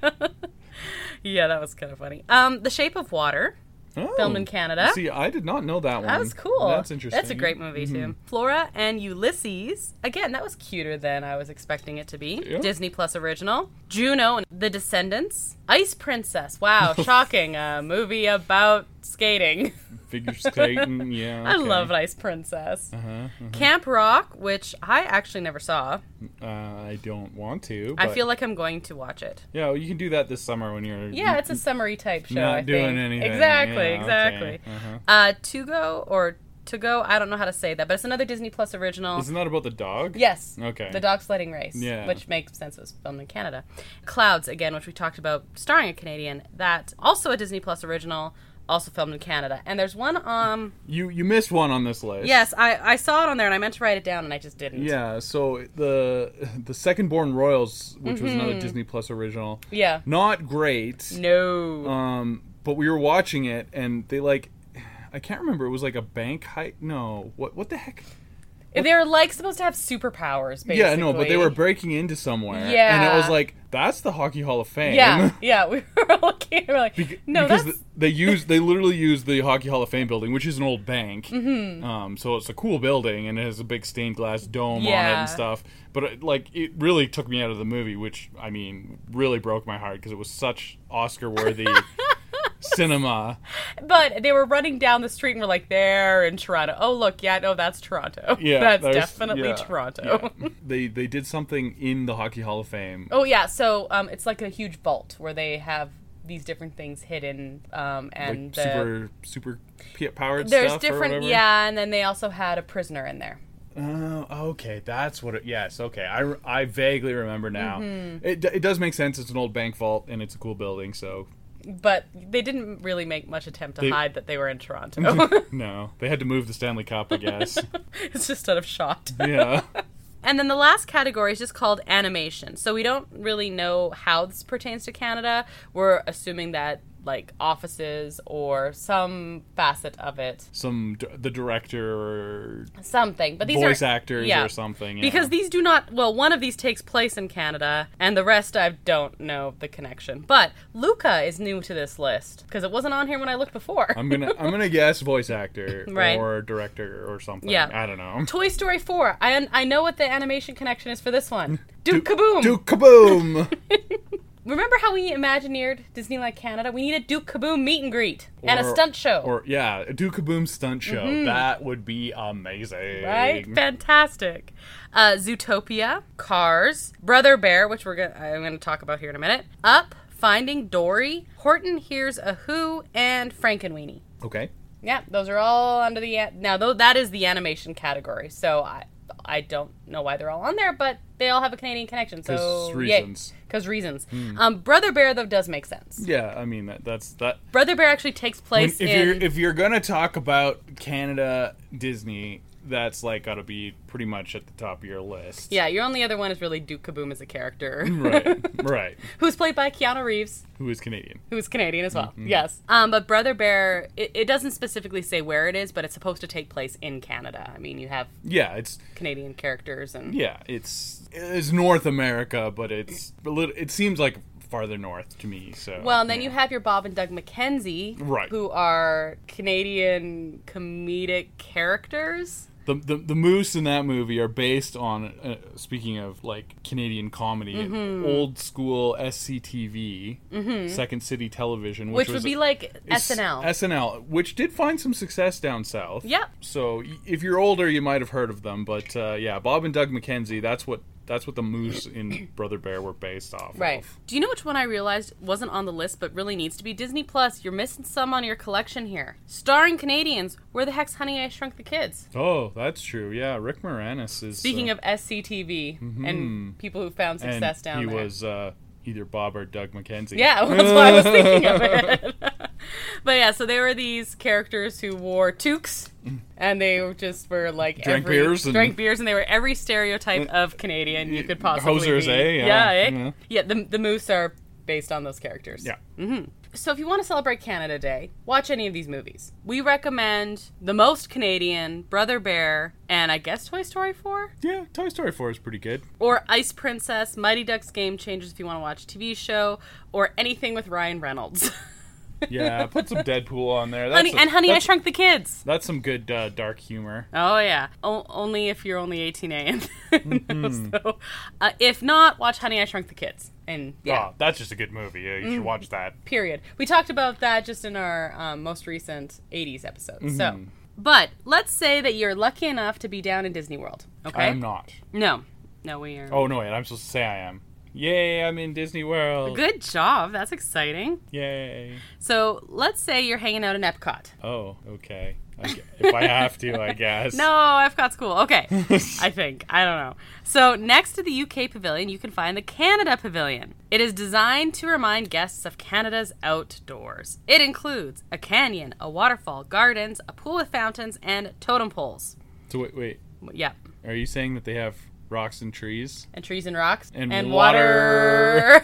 Yeah, that was kind of funny. Um, The Shape of Water. Oh, filmed in Canada. See, I did not know that one. That was cool. That's interesting. That's a great movie, mm-hmm. too. Flora and Ulysses. Again, that was cuter than I was expecting it to be. Yeah. Disney Plus original. Juno and The Descendants. Ice Princess. Wow, shocking. A movie about skating. Figure skating, yeah. Okay. I love Ice Princess. Uh-huh, uh-huh. Camp Rock, which I actually never saw. Uh, I don't want to. I feel like I'm going to watch it. Yeah, well, you can do that this summer when you're... Yeah, it's a summery type show, not I doing think. anything. Exactly, yeah, exactly. Okay. Uh-huh. Uh, To Go, or To Go, I don't know how to say that, but it's another Disney Plus original. Isn't that about the dog? Yes. Okay. The dog sledding race, yeah. which makes sense. It was filmed in Canada. Clouds, again, which we talked about, starring a Canadian. That, also a Disney Plus original, also filmed in Canada. And there's one um You you missed one on this list. Yes, I, I saw it on there and I meant to write it down and I just didn't. Yeah, so the the Second Born Royals, which mm-hmm. was another Disney Plus original. Yeah. Not great. No. Um but we were watching it and they like I can't remember, it was like a bank heist. No. What what the heck? What? They were like supposed to have superpowers, basically. Yeah, no, but they were breaking into somewhere. Yeah. And it was like, that's the Hockey Hall of Fame. Yeah, yeah. We were looking, we were like, Beca- no, because that's... they used, they literally used the Hockey Hall of Fame building, which is an old bank. Mm-hmm. Um, so it's a cool building, and it has a big stained glass dome yeah. on it and stuff. But it, like, it really took me out of the movie, which I mean, really broke my heart because it was such Oscar-worthy cinema. But they were running down the street and we're like, there in Toronto. Oh, look, yeah, no, that's Toronto. Yeah, that's definitely yeah, Toronto. Yeah. They they did something in the Hockey Hall of Fame. Oh, yeah, so um, it's like a huge vault where they have these different things hidden. Um, and like the, super, super powered there's stuff different, or whatever? yeah, and then they also had a prisoner in there. Oh, okay. That's what it... Yes, okay. I, I vaguely remember now. Mm-hmm. It, it does make sense. It's an old bank vault, and it's a cool building, so... But they didn't really make much attempt to they, hide that they were in Toronto. No. They had to move the Stanley Cup, I guess. It's just out of shot. Yeah. And then the last category is just called animation. So we don't really know how this pertains to Canada. We're assuming that, like, offices or some facet of it. Some, the director or... Something. But these voice are, actors yeah. or something. Yeah. Because these do not... Well, one of these takes place in Canada, and the rest I don't know the connection. But Luca is new to this list, because it wasn't on here when I looked before. I'm gonna I'm gonna guess voice actor right. or director or something. Yeah. I don't know. Toy Story four. I I know what the animation connection is for this one. Duke Kaboom! Duke Kaboom! Remember how we Imagineered Disneyland Canada? We need a Duke Kaboom meet and greet or, and a stunt show. Or yeah, a Duke Kaboom stunt show. Mm-hmm. That would be amazing. Right? Fantastic. Uh, Zootopia, Cars, Brother Bear, which we're gonna, I'm going to talk about here in a minute. Up, Finding Dory, Horton Hears a Who, and Frankenweenie. Okay. Yeah, those are all under the now. Though that is the animation category, so I I don't know why they're all on there, but they all have a Canadian connection. So reasons. Because reasons. Hmm. Um, Brother Bear though does make sense. Yeah, I mean that that's that. Brother Bear actually takes place when, if in. You're, if you're gonna talk about Canada Disney, that's like got to be pretty much at the top of your list. Yeah, your only other one is really Duke Kaboom as a character. Right, right. Who's played by Keanu Reeves. Who is Canadian. Who's Canadian as well, mm-hmm. yes. Um, but Brother Bear, it, it doesn't specifically say where it is, but it's supposed to take place in Canada. I mean, you have yeah, it's Canadian characters and yeah, it's it's North America, but it's a little, it seems like farther north to me. So well, and then yeah. you have your Bob and Doug McKenzie, right, who are Canadian comedic characters. The, the the moose in that movie are based on, uh, speaking of like Canadian comedy, mm-hmm. old school S C T V, mm-hmm. Second City Television, which, which was would be like S N L. S N L, which did find some success down south. Yeah. So if you're older, you might have heard of them, but uh, yeah, Bob and Doug McKenzie. That's what that's what the moose in Brother Bear were based off right. of. Do you know which one I realized wasn't on the list but really needs to be? Disney Plus. You're missing some on your collection here. Starring Canadians. Where the heck's Honey, I Shrunk the Kids? Oh, that's true. Yeah, Rick Moranis is... Speaking uh, of S C T V mm-hmm. and people who found success and down he there. was uh, either Bob or Doug McKenzie. Yeah, well, that's why I was thinking of it. But yeah, so they were these characters who wore toques, and they were just were like Drank every, beers and- drank beers, and they were every stereotype of Canadian you could possibly Hosers, be. eh? Yeah, yeah, eh? yeah. yeah. The the Moose are based on those characters. Yeah. Mm-hmm. So if you want to celebrate Canada Day, watch any of these movies. We recommend The Most Canadian, Brother Bear, and I guess Toy Story four? Yeah, Toy Story four is pretty good. Or Ice Princess, Mighty Ducks Game Changers if you want to watch a T V show, or anything with Ryan Reynolds. Yeah, put some Deadpool on there. That's Honey, a- and Honey, I that's- Shrunk the Kids. That's some good uh, dark humor. Oh, yeah. O- only if you're only eighteen A. And Mm-hmm. so, uh, if not, watch Honey, I Shrunk the Kids. And yeah, Oh, that's just a good movie. Yeah, you should watch that. period. We talked about that just in our um, most recent eighties episode. Mm-hmm. So, but let's say that you're lucky enough to be down in Disney World. Okay? I'm not. No. No, we are. Oh, no, wait. I'm supposed to say I am. Yay, I'm in Disney World. Good job. That's exciting. Yay. So, let's say you're hanging out in Epcot. Oh, okay. I gu- if I have to, I guess. No, Epcot's cool. Okay. I think. I don't know. So, next to the U K Pavilion, you can find the Canada Pavilion. It is designed to remind guests of Canada's outdoors. It includes a canyon, a waterfall, gardens, a pool with fountains, and totem poles. So, wait, wait. Yeah. Are you saying that they have rocks and trees? And trees and rocks. And water.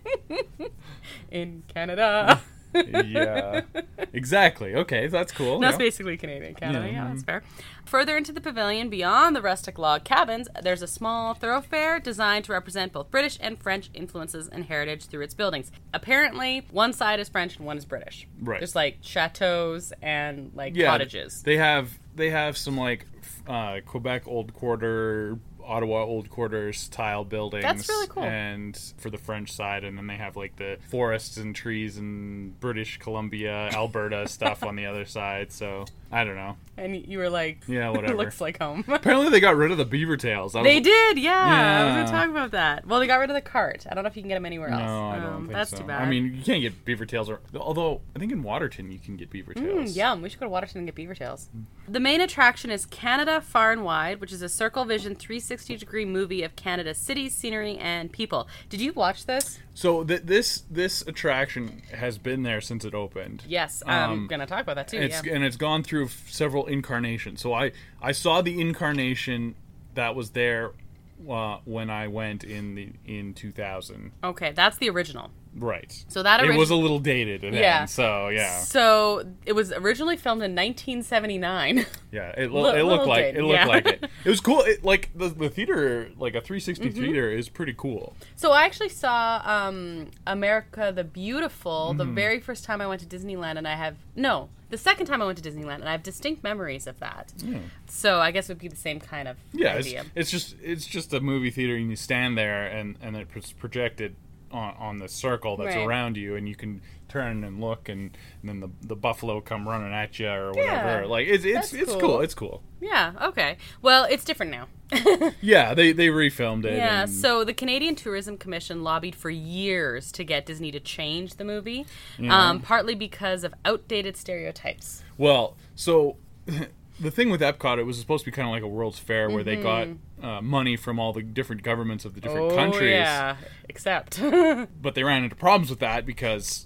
In Canada. Yeah. Exactly. Okay, that's cool. That's yeah. basically Canadian Canada. Yeah. Yeah, that's fair. Further into the pavilion, beyond the rustic log cabins, there's a small thoroughfare designed to represent both British and French influences and heritage through its buildings. Apparently, one side is French and one is British. Right. Just like chateaus and like Yeah, cottages. They have they have some like f- uh, Quebec Old Quarter, Ottawa Old Quarter style buildings. That's really cool. And for the French side, and then they have like the forests and trees and British Columbia, Alberta stuff on the other side. So I don't know. And you were like, Yeah, whatever. looks like home. Apparently they got rid of the beaver tails. I was- They did, yeah. I was going to Yeah. talk about that. Well, they got rid of the cart. I don't know if you can get them anywhere else. No, I don't Um, think that's so. too bad. I mean, you can't get beaver tails, or, although I think in Waterton you can get beaver Mm, tails. yum. We should go to Waterton and get beaver tails. The main attraction is Canada Far and Wide, which is a Circle Vision three sixty degree movie of Canada's cities, scenery, and people. Did you watch this? So th- this this attraction has been there since it opened. Yes. I'm Um, going to talk about that too. It's yeah. and it's gone through f- several incarnations. So I I saw the incarnation that was there uh, when I went in the in two thousand. Okay, that's the original. Right. So that it origi- was a little dated. Then, Yeah. So yeah. So it was originally filmed in nineteen seventy-nine. Yeah. It, lo- Li- it looked little like dated, it looked yeah. like it. It was cool. It, like the the theater, like a three sixty Mm-hmm. theater, is pretty cool. So I actually saw um, America the Beautiful the Mm-hmm. very first time I went to Disneyland, and I have no, the second time I went to Disneyland, and I have distinct memories of that. So I guess it would be the same kind of Yeah. It's, idea. it's just it's just a movie theater, and you stand there, and and it's projected on on the circle that's Right. around you, and you can turn and look, and, and then the the buffalo come running at you or whatever. Yeah, like it's it's that's it's cool. cool. It's cool. Yeah. Okay. Well, it's different now. Yeah, they they refilmed it. Yeah, and- so the Canadian Tourism Commission lobbied for years to get Disney to change the movie, um, partly because of outdated stereotypes. well, so the thing with Epcot, it was supposed to be kind of like a World's Fair where they got uh, money from all the different governments of the different oh, countries, yeah, except. but they ran into problems with that because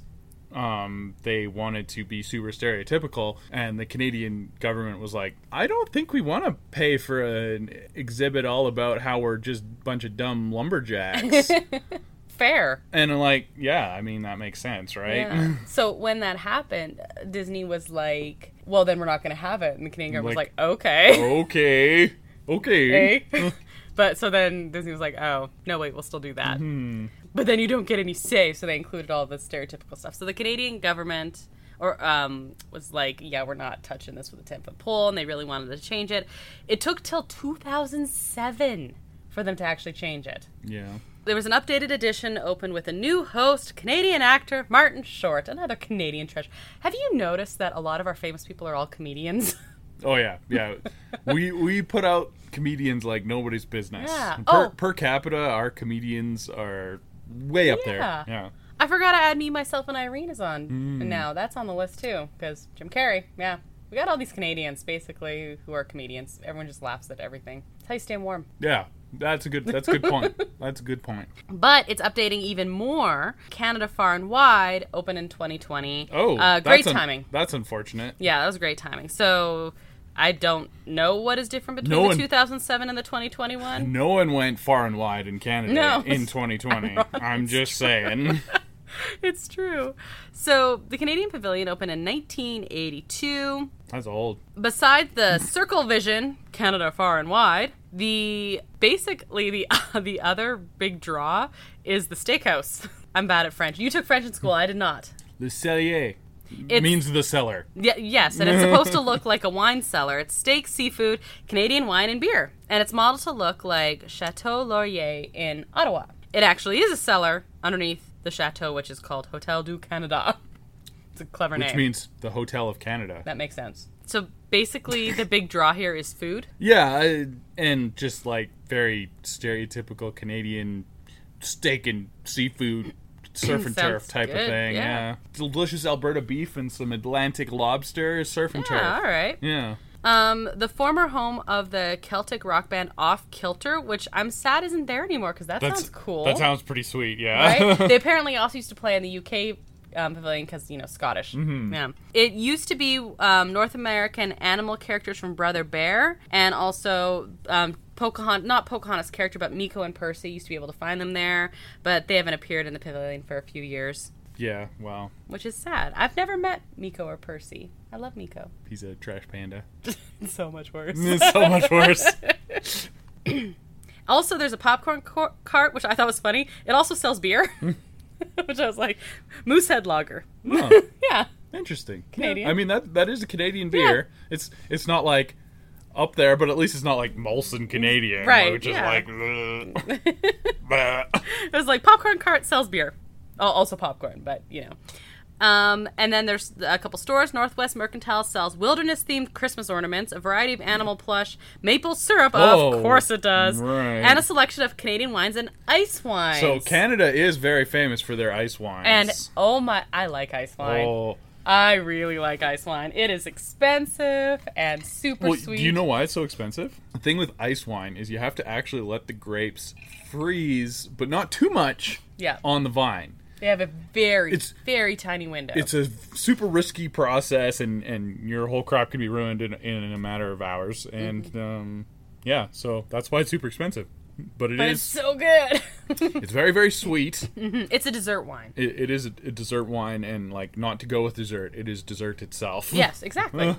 um, they wanted to be super stereotypical, and the Canadian government was like, I don't think we want to pay for an exhibit all about how we're just a bunch of dumb lumberjacks. Fair. And I'm like, yeah, I mean, that makes sense, right? Yeah. So when that happened, Disney was like, well, then we're not going to have it. And the Canadian government was Like- like, okay. okay. Okay. Eh? But so then Disney was like, oh, no, wait, we'll still do that. Hmm. But then you don't get any say, so they included all the stereotypical stuff. So the Canadian government or um, was like, yeah, we're not touching this with a ten-foot pole, and they really wanted to change it. It took till two thousand seven for them to actually change it. Yeah. There was an updated edition opened with a new host, Canadian actor Martin Short, another Canadian treasure. Have you noticed that a lot of our famous people are all comedians? Oh yeah, yeah. we we put out comedians like nobody's business. Yeah. Per, Oh. per capita, our comedians are way up Yeah. there. Yeah. I forgot to add Me, Myself, and Irene is on Mm. now. That's on the list too, because Jim Carrey. Yeah, we got all these Canadians basically who are comedians. Everyone just laughs at everything. It's how you stay warm. Yeah. That's a good. That's a good point. That's a good point. But it's updating even more. Canada Far and Wide open in twenty twenty. Oh, uh, great that's un- timing. that's unfortunate. Yeah, that was great timing. So I don't know what is different between No the one- two thousand seven and the twenty twenty-one. No one went far and wide in Canada No. in twenty twenty. I'm just saying. It's true. So the Canadian Pavilion opened in nineteen eighty-two. That's old. Besides the Circle Vision, Canada Far and Wide, the basically the the other big draw is the steakhouse. I'm bad at French. You took French in school. I did not. Le cellier It's- means the cellar. Yeah, yes, and it's supposed to look like a wine cellar. It's steak, seafood, Canadian wine, and beer. And it's modeled to look like Chateau Laurier in Ottawa. It actually is a cellar underneath the chateau, which is called Hotel du Canada. It's a clever Which name. means the Hotel of Canada. That makes sense. So basically, the big draw here is food. Yeah, I- and just like very stereotypical Canadian steak and seafood, surf and turf Sounds type of good, thing. yeah. Yeah. Delicious Alberta beef and some Atlantic lobster, surf and Yeah, turf. all right. Yeah. Um, the former home of the Celtic rock band Off Kilter, which I'm sad isn't there anymore because that That's sounds cool. That sounds pretty sweet, yeah. Right? They apparently also used to play in the U K um, pavilion because, you know, Scottish. Mm-hmm. Yeah. It used to be um, North American animal characters from Brother Bear and also um, Pocahontas, not Pocahontas character, but Miko and Percy. Used to be able to find them there, but they haven't appeared in the pavilion for a few years, Yeah, wow. which is sad. I've never met Miko or Percy. I love Miko. He's a trash panda. It's so much worse. It's so much worse. Also, there's a popcorn cor- cart, which I thought was funny. It also sells beer, which I was like, Moosehead Lager. Oh, Yeah. interesting. Canadian. Yeah, I mean, that that is a Canadian beer. It's it's not like up there, but at least it's not like Molson Canadian. Right, Which is yeah. like... ugh. Bah. It was like popcorn cart sells beer. Oh, also popcorn, but you know. Um, and then there's a couple stores. Northwest Mercantile sells wilderness-themed Christmas ornaments, a variety of animal plush, maple syrup, Oh, of course it does, right. and a selection of Canadian wines and ice wines. So Canada is very famous for their ice wines. And oh my, I like ice wine. Oh. I really like ice wine. It is expensive and super Well, sweet. do you know why it's so expensive? The thing with ice wine is you have to actually let the grapes freeze, but not too much, Yeah. on the vine. They have a very, It's- very tiny window. It's a super risky process, and, and your whole crop can be ruined in, in a matter of hours. And Mm-hmm. um, yeah, so that's why it's super expensive. But it but is. it's so good. It's very, very sweet. It's a dessert wine. It, it is a, a dessert wine, and like not to go with dessert, it is dessert itself. Yes, exactly.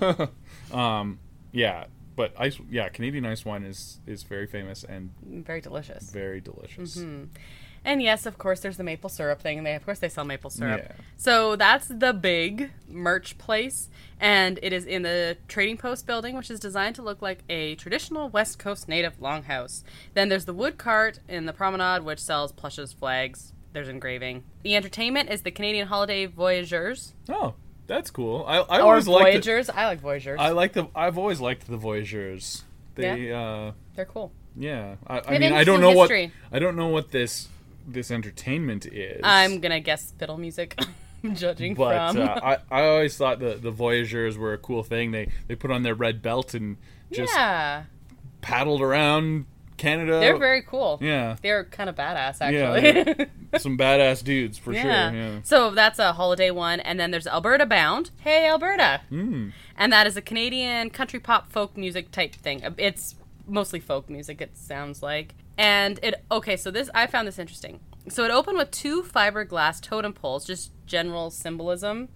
um, yeah, but ice. Yeah, Canadian ice wine is is very famous and Very delicious. very delicious. Mm-hmm. And yes, of course, there's the maple syrup thing. They, of course, they sell maple syrup. Yeah. So that's the big merch place, and it is in the Trading Post building, which is designed to look like a traditional West Coast native longhouse. Then there's the wood cart in the promenade, which sells plushes, flags. There's engraving. The entertainment is the Canadian Holiday Voyageurs. Oh, that's cool. I, I Or always liked the, Voyagers. I like Voyagers. I like the. I've always liked the Voyageurs. They. uh They're cool. Yeah. I, I have mean, I don't interesting know history. what. I don't know what this this entertainment is. I'm gonna guess fiddle music, judging But from. uh, I, I always thought the the Voyageurs were a cool thing. They they put on their red belt and just yeah, paddled around Canada. they're very cool. yeah. They're kind of badass, Yeah, actually. Some badass dudes for sure. Yeah. So that's a holiday one, and then there's Alberta Bound. Hey, Alberta! Mm. And that is a Canadian country pop folk music type thing. It's mostly folk music, it sounds like. And it okay. So this I found this interesting. So it opened with two fiberglass totem poles, just general symbolism.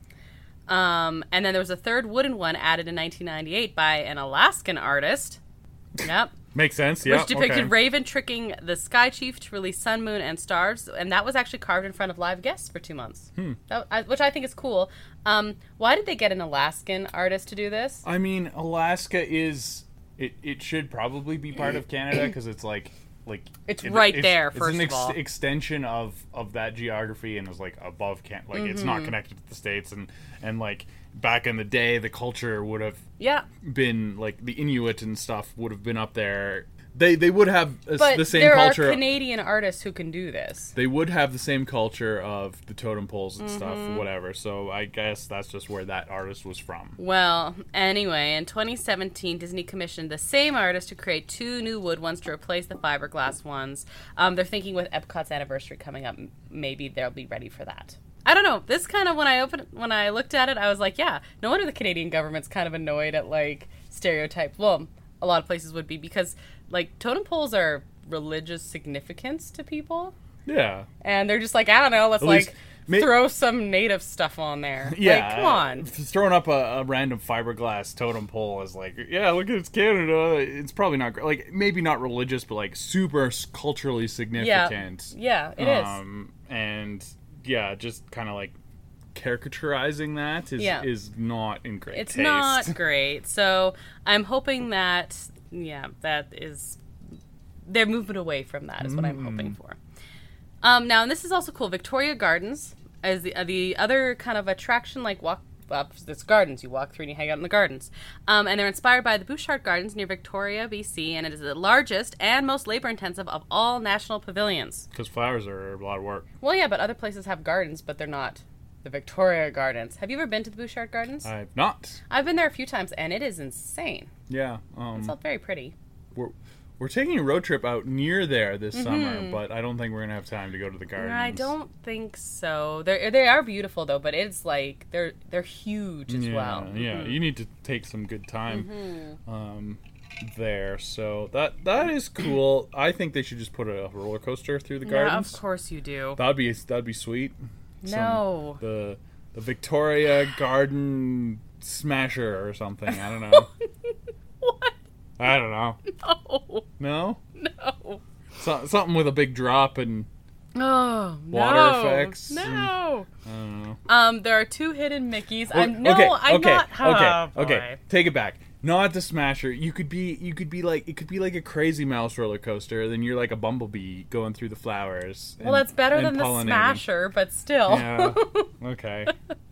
Um, and then there was a third wooden one added in nineteen ninety-eight by an Alaskan artist. Yep. Makes sense. Yeah. Which depicted okay. Raven tricking the Sky Chief to release sun, moon, and stars, and that was actually carved in front of live guests for two months, Hmm. that, I, which I think is cool. Um, why did they get an Alaskan artist to do this? I mean, Alaska is it. It should probably be part of Canada because it's like like It's it- right it's, there, It's first an of all. extension of of that geography and is like above can like it's Mm-hmm. not connected to the states and and like back in the day the culture would have Yeah, been like the Inuit and stuff would have been up there they they would have a, But the same there culture. are Canadian artists who can do this. They would have the same culture of the totem poles and Mm-hmm. stuff, whatever. So I guess that's just where that artist was from. Well, anyway, in twenty seventeen, Disney commissioned the same artist to create two new wood ones to replace the fiberglass ones. Um, they're thinking with Epcot's anniversary coming up, m- maybe they'll be ready for that. I don't know. This kind of, when I opened, when I looked at it, I was like, yeah, no wonder the Canadian government's kind of annoyed at, like, stereotype. Well, a lot of places would be, because, like, totem poles are religious significance to people. Yeah. And they're just like, I don't know, let's, At like, least ma- throw some native stuff on there. Yeah, Like, come on. uh, throwing up a, a random fiberglass totem pole is like, yeah, look, it's Canada. It's probably not gr- like maybe not religious, but like super s- culturally significant. Yeah, it is. um, And yeah, just kind of like caricaturizing that is Yeah. is not in great It's taste. not great. So I'm hoping that, yeah, that is, they're moving away from that is what I'm hoping for. Um, now, and this is also cool, Victoria Gardens is the, uh, the other kind of attraction, like walk, well, it's gardens. You walk through and you hang out in the gardens. Um, and they're inspired by the Bouchard Gardens near Victoria, B C, and it is the largest and most labor-intensive of all national pavilions. Because flowers are a lot of work. Well, yeah, but other places have gardens, but they're not the Victoria Gardens. Have you ever been to the Bouchard Gardens? I've not. I've been there a few times, and it is insane. Yeah. Um, It's all very pretty. we're we're taking a road trip out near there this summer, but I don't think we're gonna have time to go to the gardens. I don't think so. They they are beautiful though, but it's like they're they're huge as yeah, well. Yeah, Mhm. you need to take some good time Mm-hmm. um, there. So that that is cool. I think they should just put a roller coaster through the Yeah, gardens. of course you do. That'd be that'd be sweet. No. the the Victoria Garden Smasher or something. I don't know. What? I don't know. No. No, No. so, something with a big drop and Oh, Water no. effects No. I don't know. Um, there are two hidden Mickeys. Well, I'm no, okay, I'm okay, not. okay, Oh, okay. boy. Take it back. Not the Smasher. You could be. You could be like. It could be like a Crazy Mouse roller coaster. Then you're like a bumblebee going through the flowers. Well, that's better and than the pollinating. Smasher, but still. Yeah. Okay.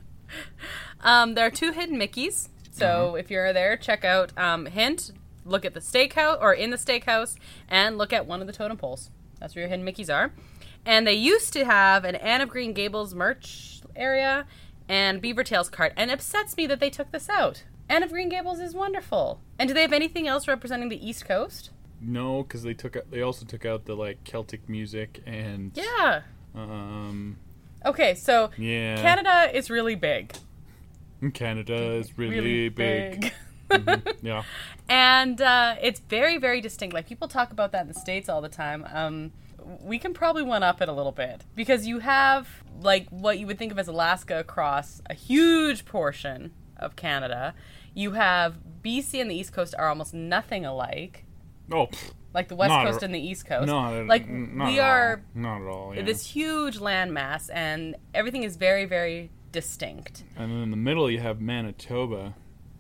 Um, there are two hidden Mickeys. So Uh-huh. if you're there, check out um, hint. Look at the steakhouse or in the steakhouse, and look at one of the totem poles. That's where your hidden Mickeys are. And they used to have an Anne of Green Gables merch area and Beaver Tails cart, and it upsets me that they took this out. Anne of Green Gables is wonderful. And do they have anything else representing the East Coast? No, because they took. out- They also took out the like Celtic music and. Yeah. Um. Okay, so Yeah. Canada is really big. Canada is really, big. big. Mhm, yeah. And uh, it's very, very distinct. Like, people talk about that in the States all the time. Um, we can probably one-up it a little bit. Because you have, like, what you would think of as Alaska across a huge portion of Canada. You have B C and the East Coast are almost nothing alike. Oh. pff, Like, the West Not Coast a- and the East Coast. No, like, not we at are all. Not at all. Yeah. this huge landmass, and everything is very, very distinct. And then in the middle you have Manitoba.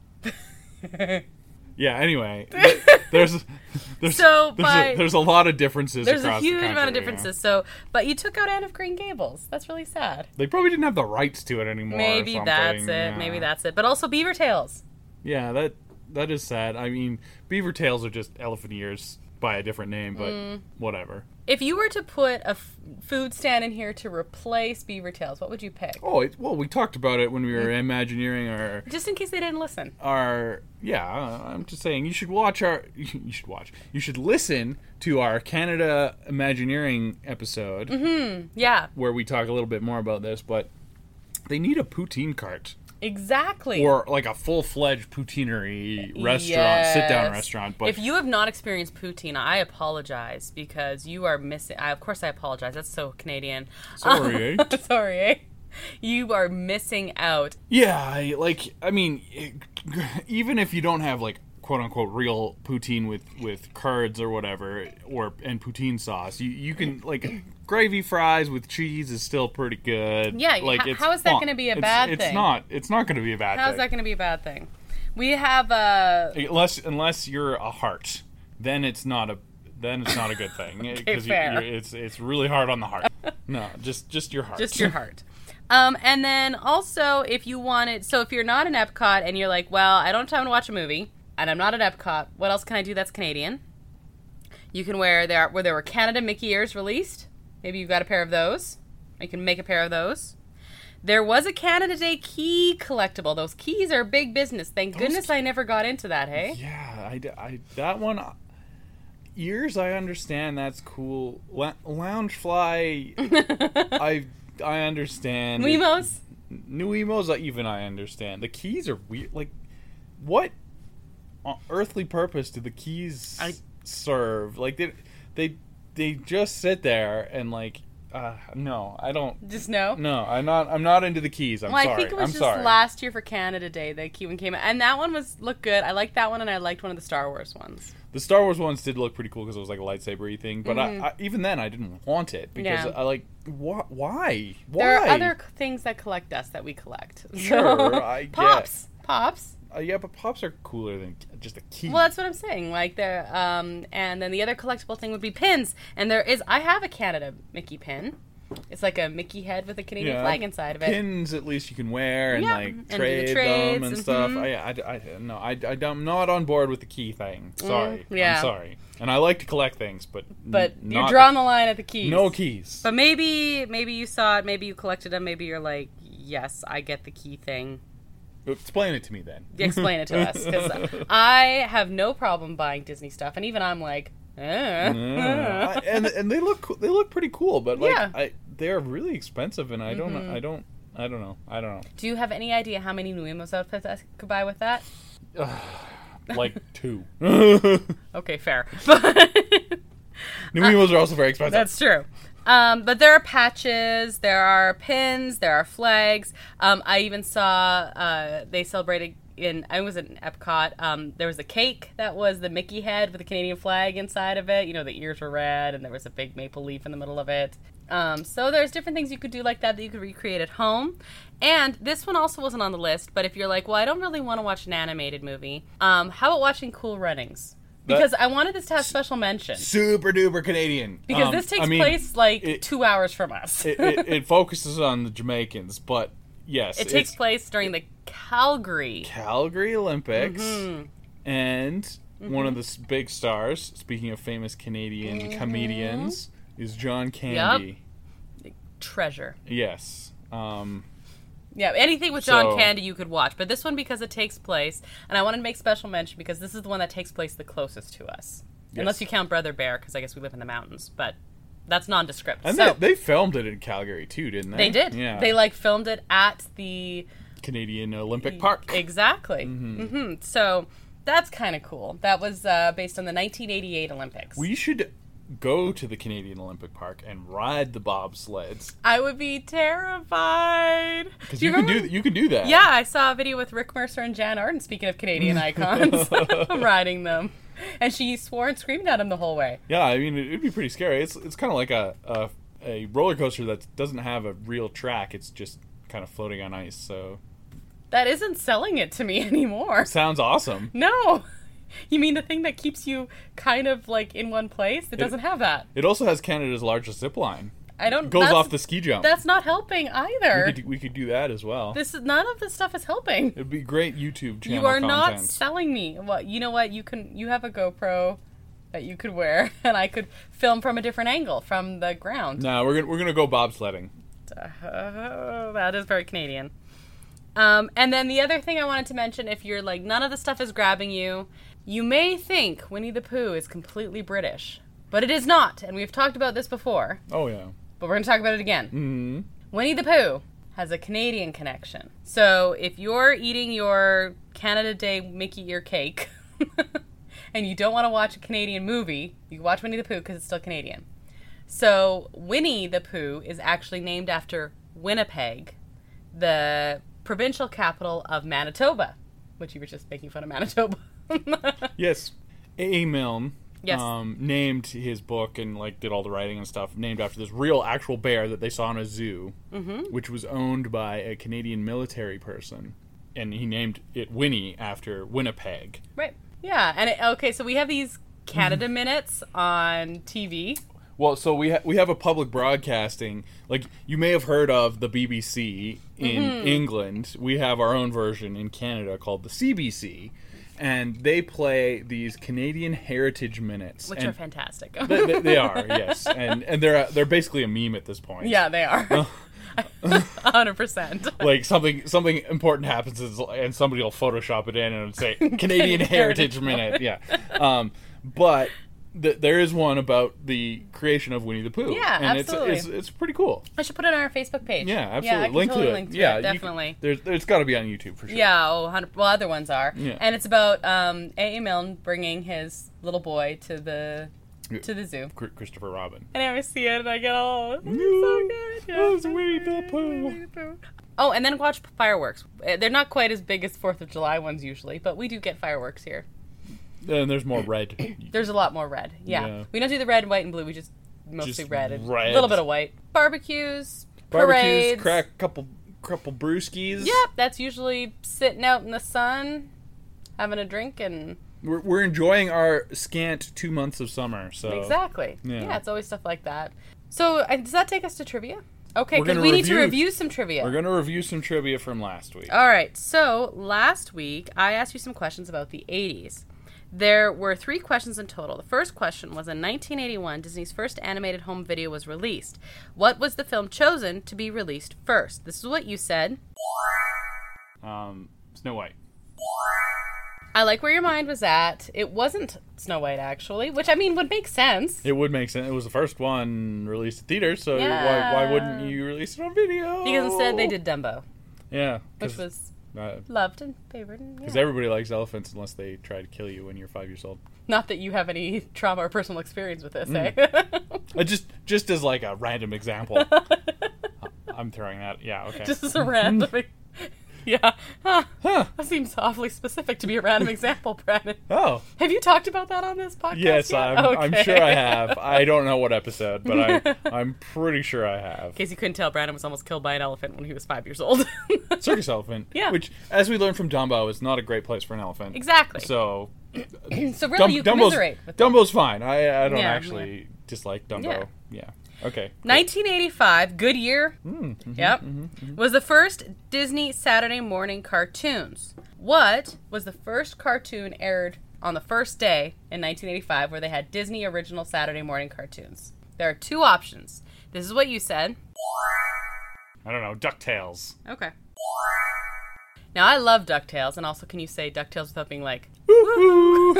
Yeah. Anyway, th- there's there's So, there's, by- a, there's a lot of differences. There's a across the huge amount of country, differences. So, but you took out Anne of Green Gables. That's really sad. Yeah. They probably didn't have the rights to it anymore. or Maybe that's it. something, yeah. Maybe that's it. But also Beaver Tails. Yeah, that that is sad. I mean, beaver tails are just elephant ears by a different name, but Mm. whatever. If you were to put a f- food stand in here to replace Beaver Tails, what would you pick? Oh, it, well, we talked about it when we were Imagineering our Just in case they didn't listen. our yeah. I'm just saying you should watch our you should watch you should listen to our Canada Imagineering episode Yeah, where we talk a little bit more about this. But they need a poutine cart exactly. or like a full fledged poutineery restaurant, sit down Yes. restaurant. But If you have not experienced poutine, I apologize because you are missing. I, of course, I apologize. That's so Canadian. Sorry, eh? Sorry, eh? You are missing out. Yeah, I- like I mean, it, even if you don't have like quote unquote real poutine with with curds or whatever, or and poutine sauce, you you can like gravy fries with cheese is still pretty good. Yeah, like h- it's how is that fun. gonna be a It's- bad it's thing? not. It's not going to be a bad How's thing. that going to be a bad thing? We have uh, a. Unless unless you're a heart, then it's not a then it's not a good thing because fair. it's it's really hard on the heart. No, just just your heart. Just your heart. Um, and then also, if you wanted, so if you're not in Epcot and you're like, well, I don't have time to watch a movie, and I'm not at Epcot, what else can I do that's Canadian? You can wear there where there were Canada Mickey ears released. Maybe you've got a pair of those. You can make a pair of those. There was a Canada Day key collectible. Those keys are big business. Thank those goodness key- I never got into that, hey? Yeah, I, I, that one... Ears, I understand. That's cool. La- Loungefly, I I understand. Nuimos? Nuimos, even I understand. The keys are weird. Like, what earthly purpose do the keys I... serve? Like, they, they they just sit there and, like, uh, no, I don't. Just no? No, I'm not I'm not into the keys. I'm well, sorry. I think it was I'm just sorry. last year for Canada Day the key one came out. And that one was looked good. I liked that one, and I liked one of the Star Wars ones. The Star Wars ones did look pretty cool because it was like a lightsaber-y thing, but mm-hmm. I, I, even then I didn't want it because yeah. I like wh- why? Why? There are other things that collect us that we collect. Sure, I get. Pops, pops. Uh, yeah, but pops are cooler than just a key. Well, that's what I'm saying. Like there, um, and then the other collectible thing would be pins. And there is, I have a Canada Mickey pin. It's like a Mickey head with a Canadian yeah. flag inside of it. Pins, at least you can wear and yeah. like and trade the them and mm-hmm. stuff. I, I, I, no, I, I, I'm not on board with the key thing. Sorry, mm, yeah. I'm sorry. And I like to collect things, but but n- you're not drawing the line at the keys. No keys. But maybe, maybe you saw it. Maybe you collected them. Maybe you're like, yes, I get the key thing. Explain it to me then. Explain it to us, because I have no problem buying Disney stuff, and even I'm like, eh. yeah. I, and and they look they look pretty cool, but like yeah. I, they're really expensive, and I don't mm-hmm. I don't I don't know I don't know. Do you have any idea how many Nuimos outfits I could buy with that? Like two. Okay, fair. Nuimos are also very expensive. That's true. Um, but there are patches, there are pins, there are flags. Um, I even saw uh, they celebrated in, I was in Epcot, um, there was a cake that was the Mickey head with a Canadian flag inside of it. You know, the ears were red and there was a big maple leaf in the middle of it. Um, so there's different things you could do like that that you could recreate at home. And this one also wasn't on the list, but if you're like, well, I don't really want to watch an animated movie, um, how about watching Cool Runnings? Because I wanted this to have special mention. Super duper Canadian. Because um, this takes I mean, place like it, two hours from us. it, it, it focuses on the Jamaicans, but yes. It takes place during the Calgary. Calgary Olympics. Mm-hmm. And mm-hmm. one of the big stars, speaking of famous Canadian mm-hmm. comedians, is John Candy. Yep. Treasure. Yes. Um... Yeah, anything with John so, Candy you could watch. But this one, because it takes place, and I wanted to make special mention because this is the one that takes place the closest to us. Yes. Unless you count Brother Bear, because I guess we live in the mountains. But that's nondescript. And so, they, they filmed it in Calgary, too, didn't they? They did. Yeah. They, like, filmed it at the... Canadian Olympic Park. Exactly. Mm-hmm. Mm-hmm. So that's kind of cool. That was uh, based on the nineteen eighty-eight Olympics. We should go to the Canadian Olympic Park and ride the bobsleds. I would be terrified. Because you, you can do you can do that. Yeah, I saw a video with Rick Mercer and Jan Arden, speaking of Canadian icons, riding them. And she swore and screamed at him the whole way. Yeah, I mean, it'd be pretty scary. It's it's kind of like a, a a roller coaster that doesn't have a real track. It's just kind of floating on ice, so... That isn't selling it to me anymore. Sounds awesome. No. You mean the thing that keeps you kind of, like, in one place? It, it doesn't have that. It also has Canada's largest zip line. I don't... It goes off the ski jump. That's not helping either. We could, we could do that as well. This is, none of this stuff is helping. It'd be great YouTube channel You are content. not selling me. Well, you know what? You can. You have a GoPro that you could wear, and I could film from a different angle, from the ground. No, we're gonna we're gonna go bobsledding. Uh, that is very Canadian. Um, and then the other thing I wanted to mention, if you're like, none of the stuff is grabbing you, you may think Winnie the Pooh is completely British, but it is not, and we've talked about this before. Oh, yeah. But we're going to talk about it again. Mm-hmm. Winnie the Pooh has a Canadian connection. So if you're eating your Canada Day Mickey ear cake and you don't want to watch a Canadian movie, you can watch Winnie the Pooh because it's still Canadian. So Winnie the Pooh is actually named after Winnipeg, the provincial capital of Manitoba, which you were just making fun of Manitoba. Yes. A A. Milne yes. um, named his book and like did all the writing and stuff, named after this real actual bear that they saw in a zoo, mm-hmm. which was owned by a Canadian military person. And he named it Winnie after Winnipeg. Right. Yeah. And it, okay, so we have these Canada minutes on T V. Well, so we ha- we have a public broadcasting, like, you may have heard of the B B C in mm-hmm. England. We have our own version in Canada called the C B C. and they play these Canadian Heritage Minutes, Which and are fantastic. they, they, they are, yes, and and they're they're basically a meme at this point. Yeah, they are. one hundred percent. Like something something important happens, and somebody will Photoshop it in and say Canadian Heritage Minute. Yeah, um, but. Th- there is one about the creation of Winnie the Pooh. Yeah, and absolutely. It's, it's it's pretty cool. I should put it on our Facebook page. Yeah, absolutely. Yeah, I can link totally to it. link to yeah, it, you definitely. Can, there's there's got to be on YouTube for sure. Yeah, oh, one hundred well, other ones are. Yeah. And it's about um, A A. Milne bringing his little boy to the to the zoo. Christopher Robin. And I always see it, and I get all, it's so No, good. Yeah, oh, it's so Winnie good. the Pooh. Winnie the Pooh. Oh, and then watch fireworks. Uh, They're not quite as big as fourth of July ones usually, but we do get fireworks here. And there's more red. There's a lot more red. Yeah. Yeah. We don't do the red, white, and blue. We just mostly Just red and red. a little bit of white. Barbecues, Barbecues, parades. crack couple couple brewskis. Yep, that's usually sitting out in the sun, having a drink, and We're we're enjoying our scant two months of summer. So exactly. Yeah. Yeah. it's always stuff like that. So uh, does that take us to trivia? Okay, We're because gonna we need to review- review some trivia. we're gonna review some trivia from last week. All right. So last week I asked you some questions about the eighties. There were three questions in total. The first question was, in nineteen eighty-one, Disney's first animated home video was released. What was the film chosen to be released first? This is what you said. Um, Snow White. I like where your mind was at. It wasn't Snow White, actually, which, I mean, would make sense. It would make sense. It was the first one released at theaters, so Yeah. why why wouldn't you release it on video? Because instead they did Dumbo, Yeah, which was because loved and favored. And, yeah. everybody likes elephants unless they try to kill you when you're five years old. Not that you have any trauma or personal experience with this, Mm. eh? Uh, just just as like a random example. I'm throwing that. Yeah, okay. Just as a random... Yeah. Huh. Huh. That seems awfully specific to be a random example, Brandon. Oh. Have you talked about that on this podcast Yes, yet? I'm, Okay. I'm sure I have. I don't know what episode, but I, I'm pretty sure I have. In case you couldn't tell, Brandon was almost killed by an elephant when he was five years old. Circus elephant. Yeah. Which, as we learned from Dumbo, is not a great place for an elephant. Exactly. So, So really, Dum- you Dumbo's, commiserate with them. Dumbo's fine. I, I don't Yeah, actually dislike Dumbo. Yeah. Yeah. Okay. nineteen eighty-five, good year. Mm, mhm, Yep. mhm, mhm. Was the first Disney Saturday morning cartoons. What was the first cartoon aired on the first day in nineteen eighty-five where they had Disney original Saturday morning cartoons? There are two options. This is what you said. I don't know. DuckTales. Okay. Now, I love DuckTales, and also, can you say DuckTales without being like, Woo-hoo.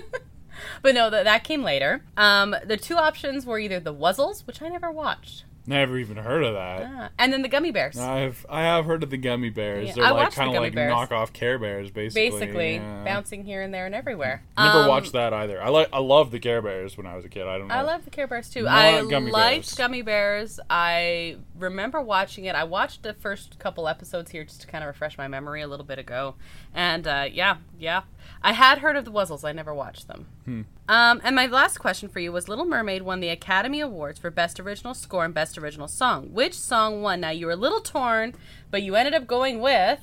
But no, th- that came later. Um, the two options were either the Wuzzles, which I never watched, Never even heard of that. ah, and then the Gummy Bears. I've I have heard of the gummy bears. Yeah, They're I like watched the kind of Gummy like Bears. knockoff Care Bears, basically. Basically, yeah. bouncing here and there and everywhere. Never Um, watched that either. I like I love the Care Bears when I was a kid. I don't know. I love the Care Bears too. Not I Gummy liked Bears. Gummy Bears. I remember watching it. I watched the first couple episodes here just to kind of refresh my memory a little bit ago. And uh, yeah, yeah. I had heard of the Wuzzles. I never watched them. Hmm. Um, and my last question for you was Little Mermaid won the Academy Awards for Best Original Score and Best Original Song. Which song won? Now, you were a little torn, but you ended up going with...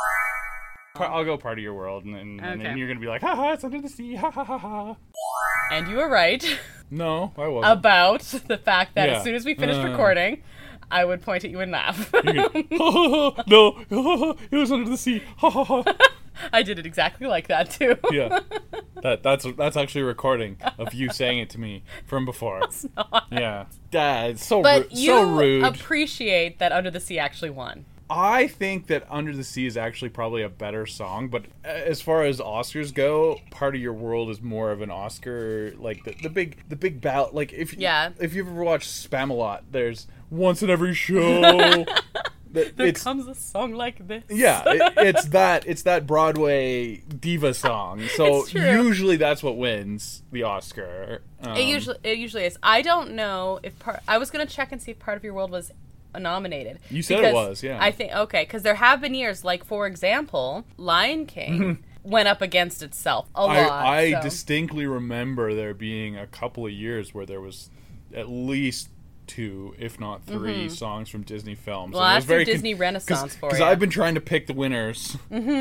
I'll go Part of Your World, and, and, and Okay. then you're gonna be like, ha ha, it's under the sea, ha ha ha ha. And you were right No, I wasn't. about the fact that Yeah. as soon as we finished Uh. recording, I would point at you and laugh. You could, ha ha ha, no, ha, ha, ha, it was under the sea, ha ha ha. I did it exactly like that, too. Yeah, that that's that's actually a recording of you saying it to me from before. It's not. Yeah, Dad, it's so But ru- you so rude. appreciate that Under the Sea actually won. I think that Under the Sea is actually probably a better song, but as far as Oscars go, Part of Your World is more of an Oscar, like the, the big the big ballad. Like if Yeah. if you've ever watched Spamalot, there's once in every show. that There it's comes a song like this. yeah, it, it's that it's that Broadway diva song. So It's true. usually that's what wins the Oscar. Um, It usually it usually is. I don't know if part. I was gonna check and see if Part of Your World was nominated. You said it Because was, yeah. I think okay, because there have been years, like for example, Lion King went up against itself a I, lot. I so. distinctly remember there being a couple of years where there was at least two, if not three, songs from Disney films. Well, And it that's was very your Disney Renaissance for Because you. I've been trying to pick the winners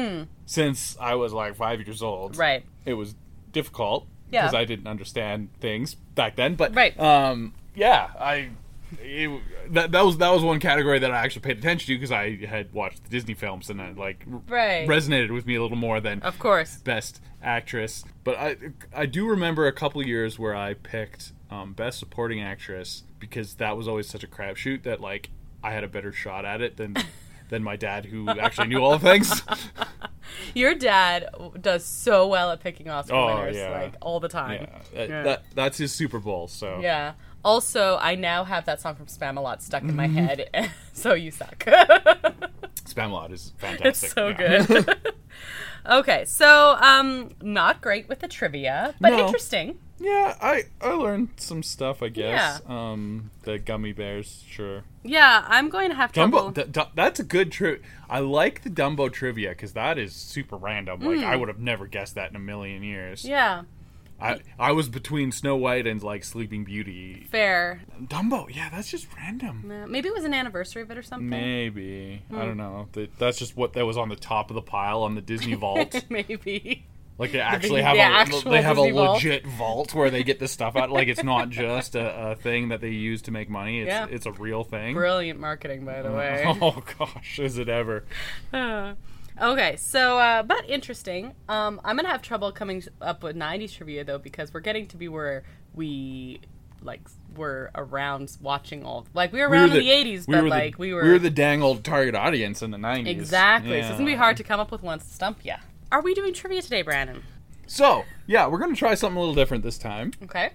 since I was like five years old. Right. It was difficult Yeah. because I didn't understand things back then. But Right. um, yeah, I it, that that was that was one category that I actually paid attention to because I had watched the Disney films and it like Right. resonated with me a little more than Of course. Best Actress. But I I do remember a couple years where I picked um, Best Supporting Actress because that was always such a crapshoot that like I had a better shot at it than than my dad who actually knew all the things. Your dad does so well at picking Oscar Oh, winners, yeah. like, all the time. Yeah, that, Yeah. that that's his Super Bowl. So Yeah. Also, I now have that song from Spamalot stuck in my head, so you suck. Spamalot is fantastic. It's so Yeah. good. Okay, so, um, not great with the trivia, but No. interesting. Yeah, I I learned some stuff. I guess. Um, the gummy bears, sure. Yeah, I'm going to have trouble. Dumbo, th- th- that's a good trivia. I like the Dumbo trivia because that is super random. Like I would have never guessed that in a million years. Mm. Yeah, I I was between Snow White and like Sleeping Beauty. fair. Dumbo, yeah, that's just random. Uh, Maybe it was an anniversary of it or something. Maybe Hmm. I don't know. That that's just what that was on the top of the pile on the Disney Vault. Maybe. Like they actually the have actual a they have Disney a vault. legit vault where they get the stuff out. Like it's not just a, a thing that they use to make money. It's Yeah. it's a real thing. Brilliant marketing, by the way. Oh gosh, is it ever? Uh, okay, so, uh, but interesting. Um, I'm going to have trouble coming up with nineties trivia, though, because we're getting to be where we, like, were around watching all... Like, we were We around were in the eighties, we but, were the- like, we were... we were the dang old target audience in the nineties. Exactly, so Yeah. it's going to be hard to come up with one to stump ya. Are we doing trivia today, Brandon? So yeah, we're gonna try something a little different this time. Okay.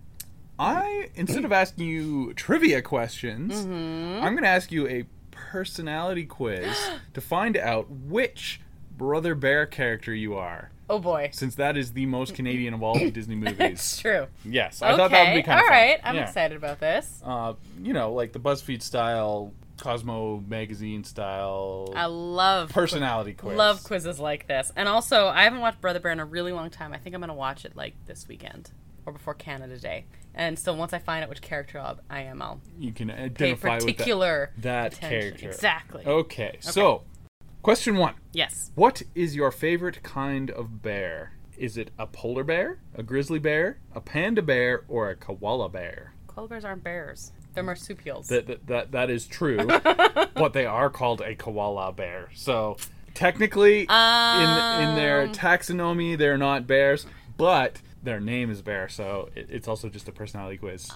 I instead of asking you trivia questions, Mm-hmm. I'm gonna ask you a personality quiz to find out which Brother Bear character you are. Oh, boy. Since that is the most Canadian of all the Disney movies. It's true. Yes, I Okay, thought that would be kind all of fun. right. I'm Yeah. excited about this. Uh, you know, like the BuzzFeed style, Cosmo magazine style I love... personality quiz. Love quizzes like this. And also, I haven't watched Brother Bear in a really long time. I think I'm going to watch it, like, this weekend. Or before Canada Day. And so once I find out which character I'll- I am, I'll You can pay identify with that, particular that attention. character. Exactly. Okay, so question one. Yes. What is your favorite kind of bear? Is it a polar bear, a grizzly bear, a panda bear, or a koala bear? Koala bears aren't bears. They're marsupials. That that that, that is true, but they are called a koala bear. So technically, in in their Um. taxonomy, they're not bears, but their name is bear. So it, it's also just a personality quiz.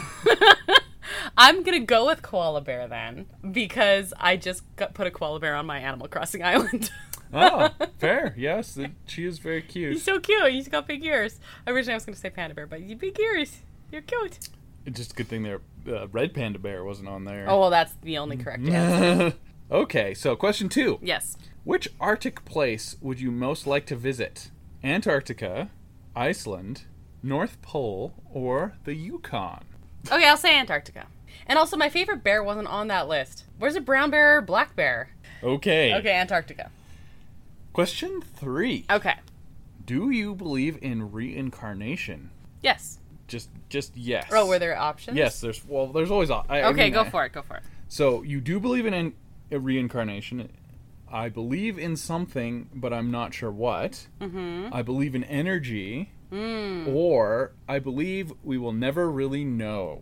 I'm going to go with koala bear then. Because I just got, put a koala bear on my Animal Crossing island. Oh, fair. Yes, it, she is very cute. He's so cute. He's got big ears. Originally I was going to say panda bear, but you big ears. You're cute. It's just a good thing their uh, red panda bear wasn't on there. Oh, well, that's the only correct answer. Okay, so question two. Yes. Which Arctic place would you most like to visit? Antarctica, Iceland, North Pole, or the Yukon? Okay, I'll say Antarctica. And also, my favorite bear wasn't on that list. Where's a brown bear or black bear? Okay. Okay, Antarctica. Question three. Okay. Do you believe in reincarnation? Yes. Just, just yes. Oh, were there options? Yes. There's well. There's always. I, I Okay, mean, go I- for it. Go for it. So you do believe in an, a reincarnation. I believe in something, but I'm not sure what. Mm-hmm. I believe in energy, Mm. or I believe we will never really know.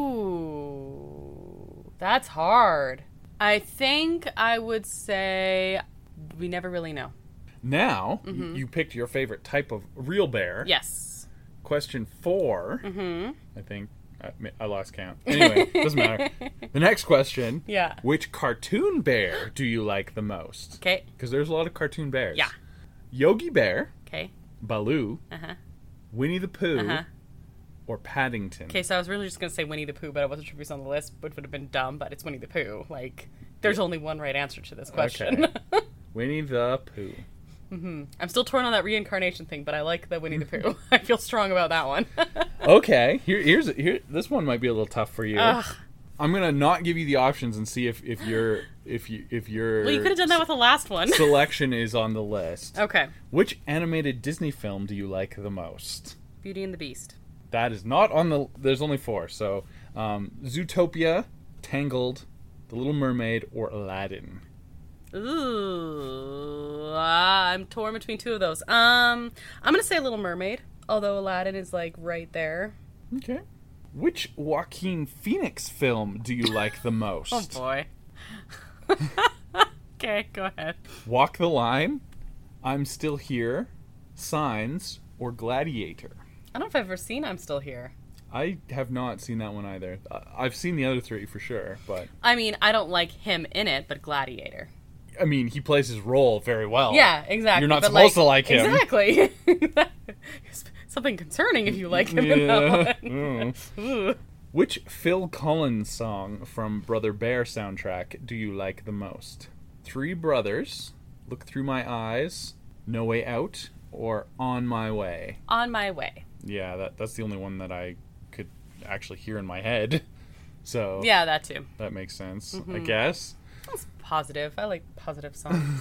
Ooh, that's hard. I think I would say we never really know. Now, y- Mm-hmm. you picked your favorite type of real bear. Yes. Question four, Mm-hmm. I think. I, I lost count. Anyway, doesn't matter. The next question. Yeah. Which cartoon bear do you like the most? Okay. Because there's a lot of cartoon bears. Yeah. Yogi Bear, Okay. Baloo, Uh-huh. Winnie the Pooh, Uh-huh. or Paddington. Okay, so I was really just going to say Winnie the Pooh, but I wasn't sure if it was on the list, which would have been dumb, but it's Winnie the Pooh. Like, there's only one right answer to this question. Okay. Winnie the Pooh. I'm still torn on that reincarnation thing, but I like the Winnie the Pooh. I feel strong about that one. Okay, here, here's here. This one might be a little tough for you. Ugh. I'm gonna not give you the options and see if if you're if you if your Well, you could have done that with the last one. selection is on the list. Okay. Which animated Disney film do you like the most? Beauty and the Beast. That is not on the. There's only four. So, um, Zootopia, Tangled, The Little Mermaid, or Aladdin. Ooh, ah, I'm torn between two of those. Um, I'm gonna say Little Mermaid, although Aladdin is like right there. Okay. Which Joaquin Phoenix film do you like the most? Oh boy. Okay, go ahead. Walk the Line, I'm Still Here, Signs, or Gladiator? I don't know if I've ever seen I'm Still Here. I have not seen that one either. Uh, I've seen the other three for sure, but... I mean, I don't like him in it, but Gladiator. I mean, he plays his role very well. Yeah, exactly. You're not but supposed to like him. Exactly. Something concerning if you like him in that one. Mm. Which Phil Collins song from Brother Bear soundtrack do you like the most? Three Brothers, Look Through My Eyes, No Way Out, or On My Way? On My Way. Yeah, that that's the only one that I could actually hear in my head. So Yeah, that too. that makes sense, Mm-hmm. I guess. That's positive. I like positive songs.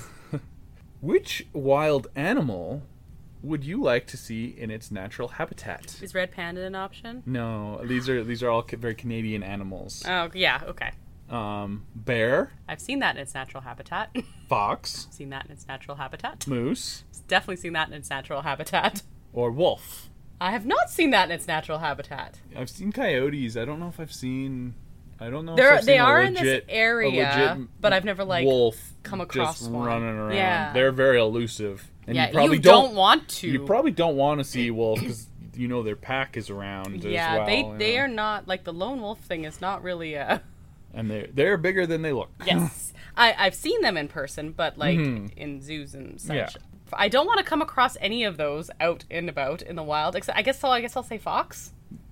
Which wild animal would you like to see in its natural habitat? Is red panda an option? No, these are these are all ca- very Canadian animals. Oh, yeah, okay. Um, bear, I've seen that in its natural habitat. fox, Seen that in its natural habitat. moose, Definitely seen that in its natural habitat. or wolf. I have not seen that in its natural habitat. I've seen coyotes. I don't know if I've seen. I don't know. If They're, I've they seen a are in this legit- a area, legit but I've never like wolf come across just one. running around. Yeah. They're very elusive, and yeah, you probably don't, don't, want to. You probably don't want to see wolf because you know their pack is around yeah, as well. they you they know. are not like the lone wolf thing is not really a. and they're they're bigger than they look. Yes, I I've seen them in person, but like Mhm. in zoos and such. Yeah. I don't want to come across any of those out and about in the wild. Except I guess so. I guess I'll say fox.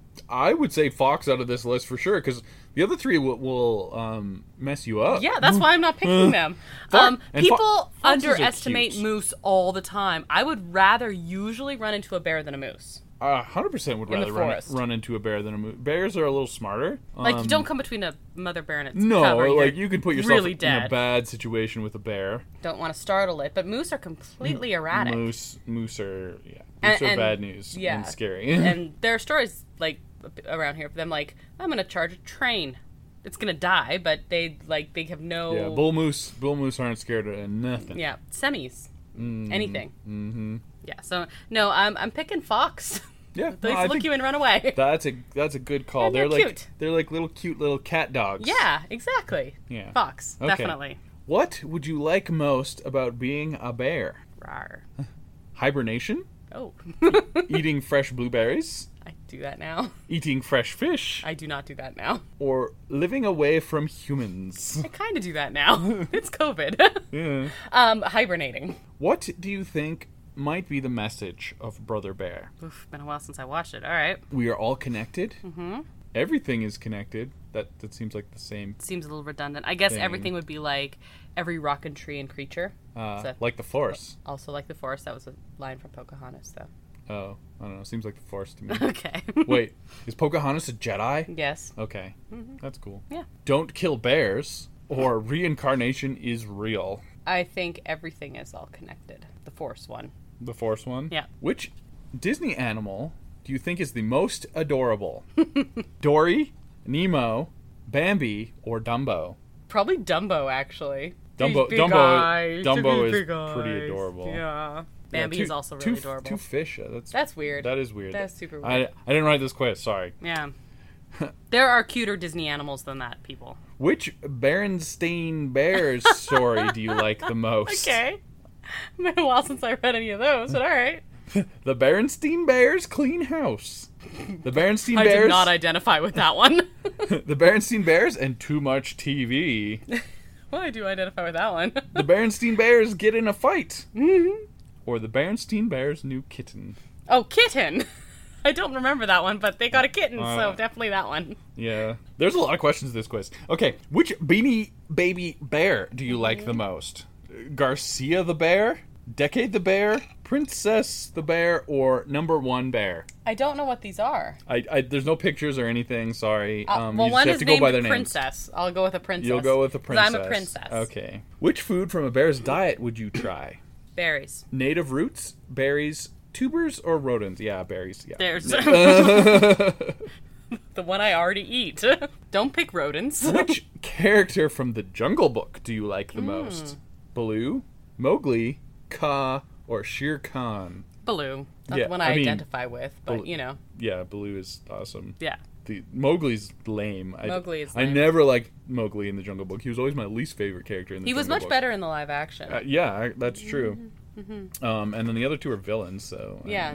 I would say fox out of this list for sure because the other three will, will um, mess you up. Yeah, that's why I'm not picking them. Fo- Um, and fo- people foxes are underestimate cute. moose all the time. I would rather usually run into a bear than a moose. A hundred percent would In the rather run, forest. run into a bear than a moose. Bears are a little smarter. Like, Um, you don't come between a mother bear and its No, cover. like You're you can put yourself really in dead. a bad situation with a bear. Don't want to startle it, but moose are completely erratic. Moose, moose are yeah, moose And- are and- bad news yeah. and scary. And there are stories like around here for them, like I'm gonna charge a train. It's gonna die, but they like they have no. yeah, bull moose, bull moose aren't scared of nothing. Yeah, semis, Mm, anything. Mm-hmm. Yeah, so no, I'm I'm picking fox. Yeah, They no, I look think you and run away. that's a that's a good call. And they're, they're like cute. they're like little cute little cat dogs. Yeah, exactly. Yeah. Fox, Okay. definitely. What would you like most about being a bear? Rawr. Hibernation? Oh, Eating fresh blueberries? I do that now. Eating fresh fish? I do not do that now. Or living away from humans? I kind of do that now. It's COVID. Yeah. um, hibernating. What do you think might be the message of Brother Bear? Oof, been a while since I watched it. All right. We are all connected. Mm-hmm. Everything is connected. That that seems like the same. Seems a little redundant. I guess Thing. everything would be like every rock and tree and creature. Uh, So- like the Force. Also like the forest. That was a line from Pocahontas, though. Oh, I don't know. Seems like the Force to me. Okay. Wait, is Pocahontas a Jedi? Yes. Okay, that's cool. Yeah. Don't kill bears, or reincarnation is real. I think everything is all connected. The force one. The Force one? Yeah. Which Disney animal do you think is the most adorable? Dory, Nemo, Bambi, or Dumbo? Probably Dumbo, actually. Dumbo- These big Dumbo- eyes, Dumbo these is big pretty eyes. adorable. Yeah. Bambi Yeah, two- is also two really f- adorable. Two fish. uh, That's That's weird. That is weird. That's super I, weird. I didn't write this quiz. Sorry. Yeah. There are cuter Disney animals than that, people. Which Berenstain Bears story do you like the most? Okay. Been a while since I read any of those, but all right. The Berenstain Bears clean house. The Berenstain I Bears. did not identify with that one. The Berenstain Bears and too much T V. Well, I do identify with that one. The Berenstain Bears get in a fight. Mm-hmm. Or the Berenstain Bears' new kitten. Oh, kitten. I don't remember that one, but they got a kitten, Uh, so definitely that one. Yeah. There's a lot of questions in this quiz. Okay, which Beanie Baby Bear do you like the most? Garcia the Bear? Decade the Bear? Princess the Bear? Or Number One Bear? I don't know what these are. I, I There's no pictures or anything, sorry. Uh, Um, well, you just one have is to go named by their names. Princess. I'll go with a princess. You'll go with a 'Cause princess. I'm a princess. Okay. Which food from a bear's diet would you try? Berries. Native roots, berries, tubers, or rodents? Yeah, berries. Yeah. There's the one I already eat. Don't pick rodents. Which character from the Jungle Book do you like the Hmm. most? Baloo, Mowgli, Kaa, or Shere Khan? Baloo. Not Yeah, the one I I, mean, identify with, but Baloo- you know, Yeah, Baloo is awesome. yeah. the Mowgli's lame. I, Mowgli is I lame. never liked Mowgli in the Jungle Book. He was always my least favorite character in the He Jungle was much Book. better in the live action. Uh, yeah, I, that's true. Mm-hmm. Um, and then the other two are villains, so... Yeah, uh,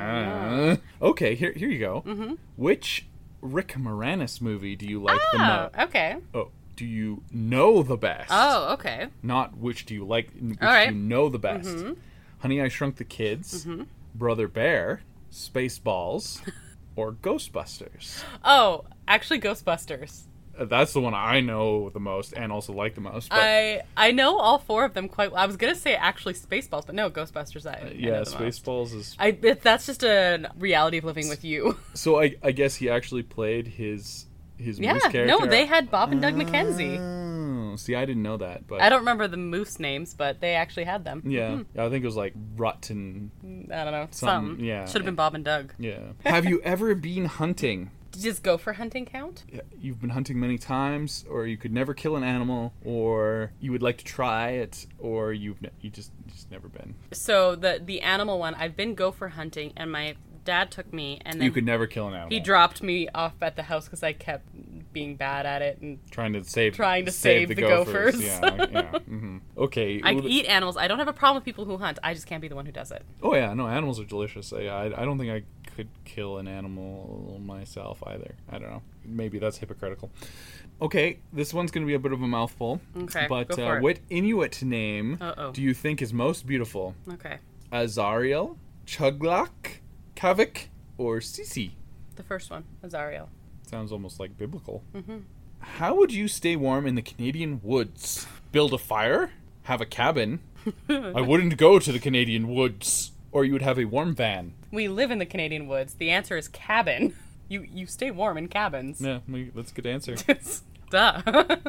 nah, uh, Okay, here here you go. Mm-hmm. Which Rick Moranis movie do you like the Oh, most? okay. Oh, do you know the best? Oh, okay. Not which do you like, which All right. do you know the best. Mm-hmm. Honey, I Shrunk the Kids, Mm-hmm. Brother Bear, Spaceballs, or Ghostbusters. Oh, actually, Ghostbusters. Uh, That's the one I know the most and also like the most. But I I know all four of them quite well. I was gonna say actually Spaceballs, but no, Ghostbusters. I, I yeah, know the most. Spaceballs is... I it, that's just a reality of living with you. So I, I guess he actually played his his Yeah, moose character. no, they had Bob and Doug McKenzie. Oh, see, I didn't know that, but I don't remember the moose names, but they actually had them. yeah, I think it was like Rotten. I don't know. Something, Some. yeah. Should have been Bob and Doug. Yeah. Have you ever been hunting? Does gopher hunting count? Yeah, You've been hunting many times, or you could never kill an animal, or you would like to try it, or you've ne- you just you just never been. So the the animal one, I've been gopher hunting, and my dad took me, and then You could never kill an animal. he dropped me off at the house because I kept being bad at it, and trying to save Trying to save the gophers. Yeah, yeah. hmm Okay. I well, eat animals. I don't have a problem with people who hunt. I just can't be the one who does it. Oh yeah, no, animals are delicious. I, I I don't think I could kill an animal myself either. I don't know. Maybe that's hypocritical. Okay, this one's going to be a bit of a mouthful. Okay, But go for uh, it. what Inuit name Uh-oh. do you think is most beautiful? Okay, Azariel, Chuglak, Kavik, or Sisi? the first one, Azariel. Sounds almost like biblical. Mm-hmm. How would you stay warm in the Canadian woods? Build a fire? Have a cabin? I wouldn't go to the Canadian woods. Or you would have a warm van. We live in the Canadian woods. The answer is cabin. You you stay warm in cabins. Yeah, we, that's a good answer. Duh.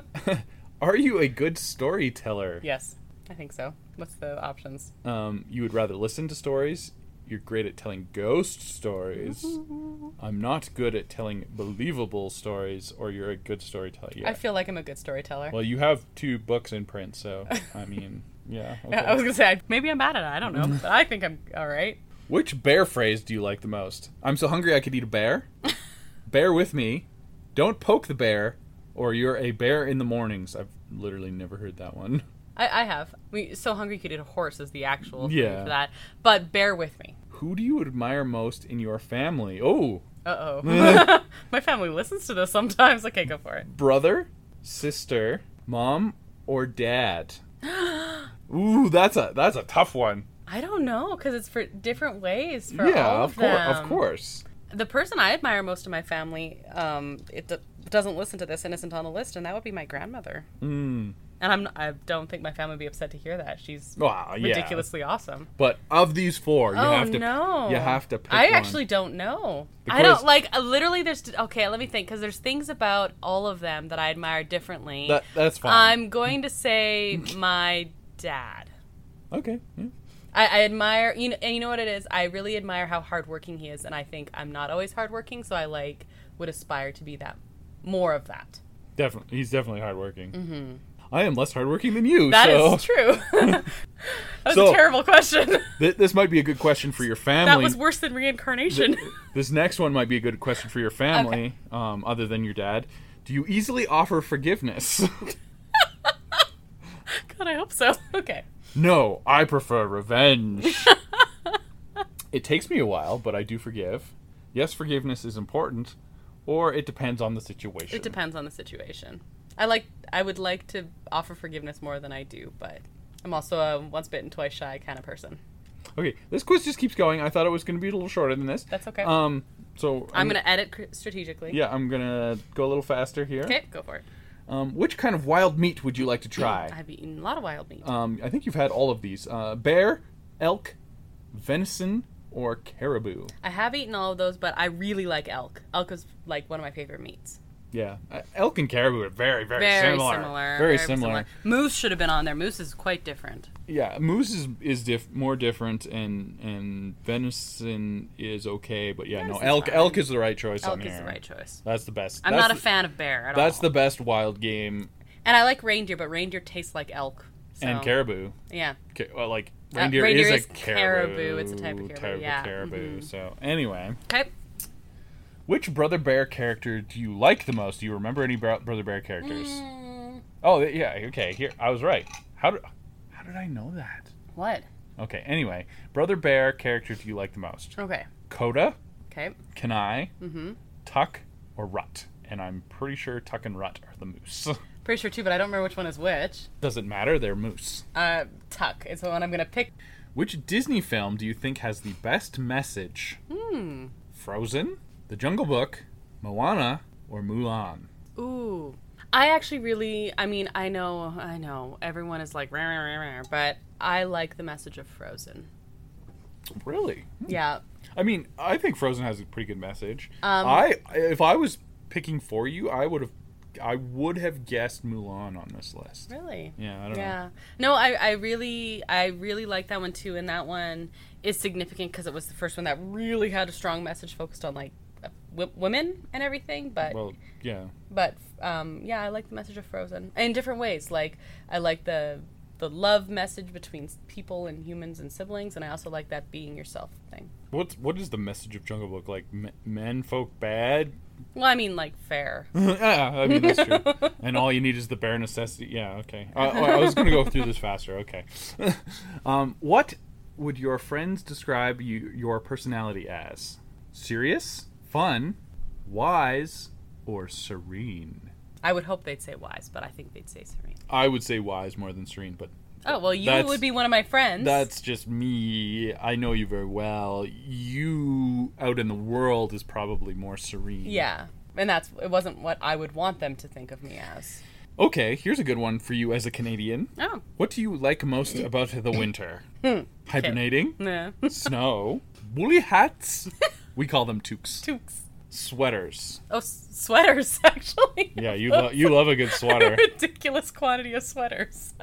Are you a good storyteller? Yes, I think so. What's the options? Um, you would rather listen to stories. You're great at telling ghost stories. I'm not good at telling believable stories, or you're a good storyteller. Yeah. I feel like I'm a good storyteller. Well, you have two books in print, so I mean, yeah. Okay. I was gonna say maybe I'm bad at it. I don't know, but I think I'm all right. Which bear phrase do you like the most? I'm so hungry I could eat a bear. Bear with me. Don't poke the bear. Or you're a bear in the mornings. I've literally never heard that one. I, I have. We so hungry could eat a horse is the actual thing Yeah. for that. But bear with me. Who do you admire most in your family? Oh, Uh oh. My family listens to this sometimes. Okay, go for it. brother, sister, mom, or dad? Ooh, that's a that's a tough one. I don't know because it's for different ways for yeah, all of of course, them. of course. The person I admire most in my family, um, it d- doesn't listen to this and isn't on the list, and that would be my grandmother. Mm. And I'm I don't think my family would be upset to hear that. She's Wow, yeah. ridiculously awesome. But of these four, you oh have to no! you have to pick I one. actually don't know. I Because- don't like uh, literally. There's okay. Let me think because there's things about all of them that I admire differently. That that's fine. I'm going to say my dad. okay. Yeah. I, I admire you know, and you know what it is. I really admire how hardworking he is, and I think I'm not always hardworking, so I like would aspire to be that more of that. Definitely, he's definitely hardworking. Mm-hmm. I am less hardworking than you. That so. is true. That was So- a terrible question. Th- this might be a good question for your family. That was worse than reincarnation. This next one might be a good question for your family, um, other than your dad. Do you easily offer forgiveness? God, I hope so. Okay. No, I prefer revenge. It takes me a while, but I do forgive. Yes, forgiveness is important, or it depends on the situation. It depends on the situation. I like. I would like to offer forgiveness more than I do, but I'm also a once bitten, twice shy kind of person. Okay, this quiz just keeps going. I thought it was going to be a little shorter than this. That's okay. Um, so I'm going to edit cr- strategically. Yeah, I'm gonna go a little faster here. Okay, go for it. Um, which kind of wild meat would you like to try? I've eaten a lot of wild meat. Um, I think you've had all of these: uh, bear, elk, venison, or caribou. I have eaten all of those, but I really like elk. Elk is like one of my favorite meats. Yeah, uh, elk and caribou are very, very, Very similar. similar. Very, similar. Moose should have been on there. Moose is quite different. Yeah, moose is is diff- more different, and and venison is okay, but yeah, no, Venison's elk fine. elk is the right choice on Elk here. is the right choice. That's the best. I'm that's not a the, fan of bear at That's all. the best wild game, And I like reindeer, but reindeer tastes like elk. So, and caribou. Yeah. Ca- well, like Uh, reindeer, reindeer is, is a caribou. caribou. It's a type of caribou, Type of yeah. caribou. Mhm. So anyway, Okay. Which Brother Bear character do you like the most? Do you remember any Bro- Brother Bear characters? Mm. Oh, yeah, okay. Here, I was right. How did, how did I know that? What? Okay, anyway. Brother Bear character do you like the most? Okay. Coda, Okay. Kanai, Mm-hmm. Tuck, or Rut? And I'm pretty sure Tuck and Rut are the moose. Pretty sure too, but I don't remember which one is which. Doesn't matter, they're moose. Uh, Tuck is the one I'm gonna pick. Which Disney film do you think has the best message? Hmm. Frozen, The Jungle Book, Moana, or Mulan? Ooh. I actually really, I mean, I know, I know, everyone is like, rah, rah, rah, rah, but I like the message of Frozen. Really? Yeah. I mean, I think Frozen has a pretty good message. Um, I, if I was picking for you, I would have, I would have guessed Mulan on this list. Really? Yeah, I don't Yeah. know. No, I, I really, I really like that one too, and that one is significant because it was the first one that really had a strong message focused on like w- women and everything. But, Well, yeah. but, um, yeah, I like the message of Frozen in different ways. Like, I like the the love message between people and humans and siblings, and I also like that being yourself thing. What what is the message of Jungle Book? Like, m- men folk bad? Well, I mean, like fair. Yeah, I mean, that's true. And all you need is the bare necessity. Yeah, okay. Uh, I was going to go through this faster. Okay. um, what would your friends describe you, your personality as? Serious, fun, wise, or serene? I would hope they'd say wise, but I think they'd say serene. I would say wise more than serene, but Oh, well, you That's- would be one of my friends. that's just me. I know you very well. You out in the world is probably more serene. Yeah. And that's, it wasn't what I would want them to think of me as. Okay, here's a good one for you as a Canadian. Oh. What do you like most about the winter? Hibernating, Yeah. snow, woolly hats. We call them toques. Toques. Sweaters. Oh, s- sweaters, actually. Yeah, you lo- you love a good A sweater. ridiculous quantity of sweaters.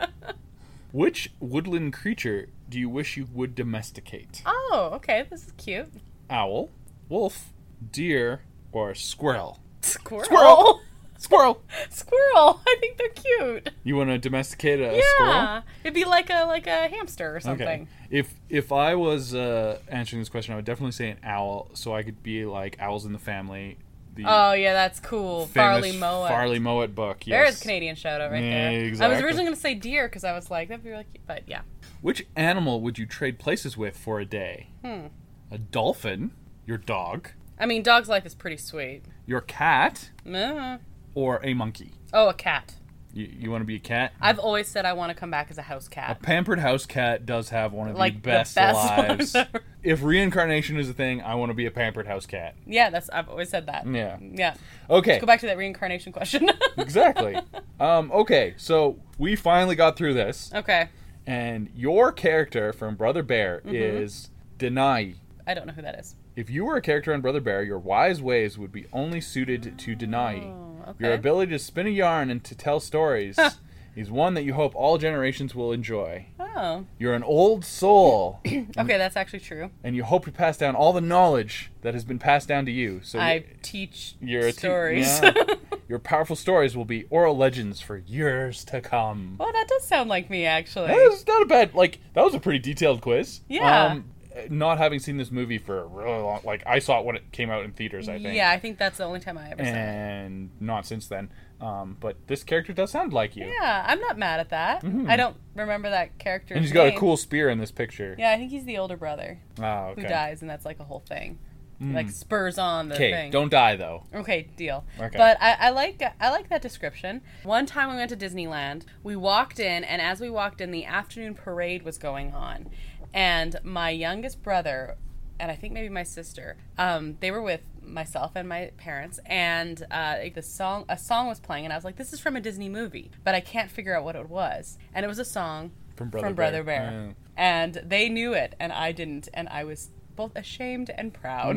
Which woodland creature do you wish you would domesticate? Oh, okay. This is cute. Owl, wolf, deer, or squirrel? Squirrel. Squirrel! Squirrel! Squirrel. I think they're cute. You want to domesticate a yeah. squirrel? It'd be like a like a hamster or something. Okay. If if I was uh, answering this question, I would definitely say an owl, so I could be like Owls in the Family. The Oh, yeah, that's cool. famous Farley Moa. Farley Mowat book. Yes. There's a Canadian shout out right Yeah, there. I exactly. was originally going to say deer because I was like, that'd be really cute. But yeah. Which animal would you trade places with for a day? Hmm. A dolphin, your dog, I mean, dog's life is pretty sweet. your cat, Uh, or a monkey? Oh, a cat. You, you want to be a cat? I've always said I want to come back as a house A cat. pampered house cat does have one of Like the the best, best lives. ones ever. If reincarnation is a thing, I want to be a pampered house cat. Yeah, that's I've always said that. Yeah. Yeah. Okay. Go back to that reincarnation question. Exactly. Um, okay, so we finally got through this, Okay. and your character from Brother Bear Mm-hmm. is Denai. I don't know who that is. If you were a character on Brother Bear, your wise ways would be only suited to Denai. Oh, okay. Your ability to spin a yarn and to tell stories is one that you hope all generations will enjoy. Oh. You're an old soul, Okay, that's actually true. and you hope to pass down all the knowledge that has been passed down to you. So I you- teach you're a te- stories. yeah. Your powerful stories will be oral legends for years to come. Well, that does sound like me, actually. That was not a bad, like, that was a pretty detailed quiz. Yeah. Um, not having seen this movie for a really long, like, I saw it when it came out in theaters, I think. Yeah, I think that's the only time I ever saw it. And not since then. Um, but this character does sound like you. Yeah, I'm not mad at that. I don't remember that character's And he's got name. a cool spear in this picture. Yeah, I think he's the older brother Oh, okay. who dies, and that's like a whole thing. Like spurs on the Okay, thing. don't die, though. Okay, deal. Okay. But I, I like I like that description. One time we went to Disneyland. We walked in, and as we walked in, the afternoon parade was going on, and my youngest brother, and I think maybe my sister, um, they were with myself and my parents, and uh, like the song a song was playing, and I was like, "This is from a Disney movie," but I can't figure out what it was, and it was a song From Brother from Brother Bear. Bear, Yeah. and they knew it, and I didn't, and I was both ashamed and proud.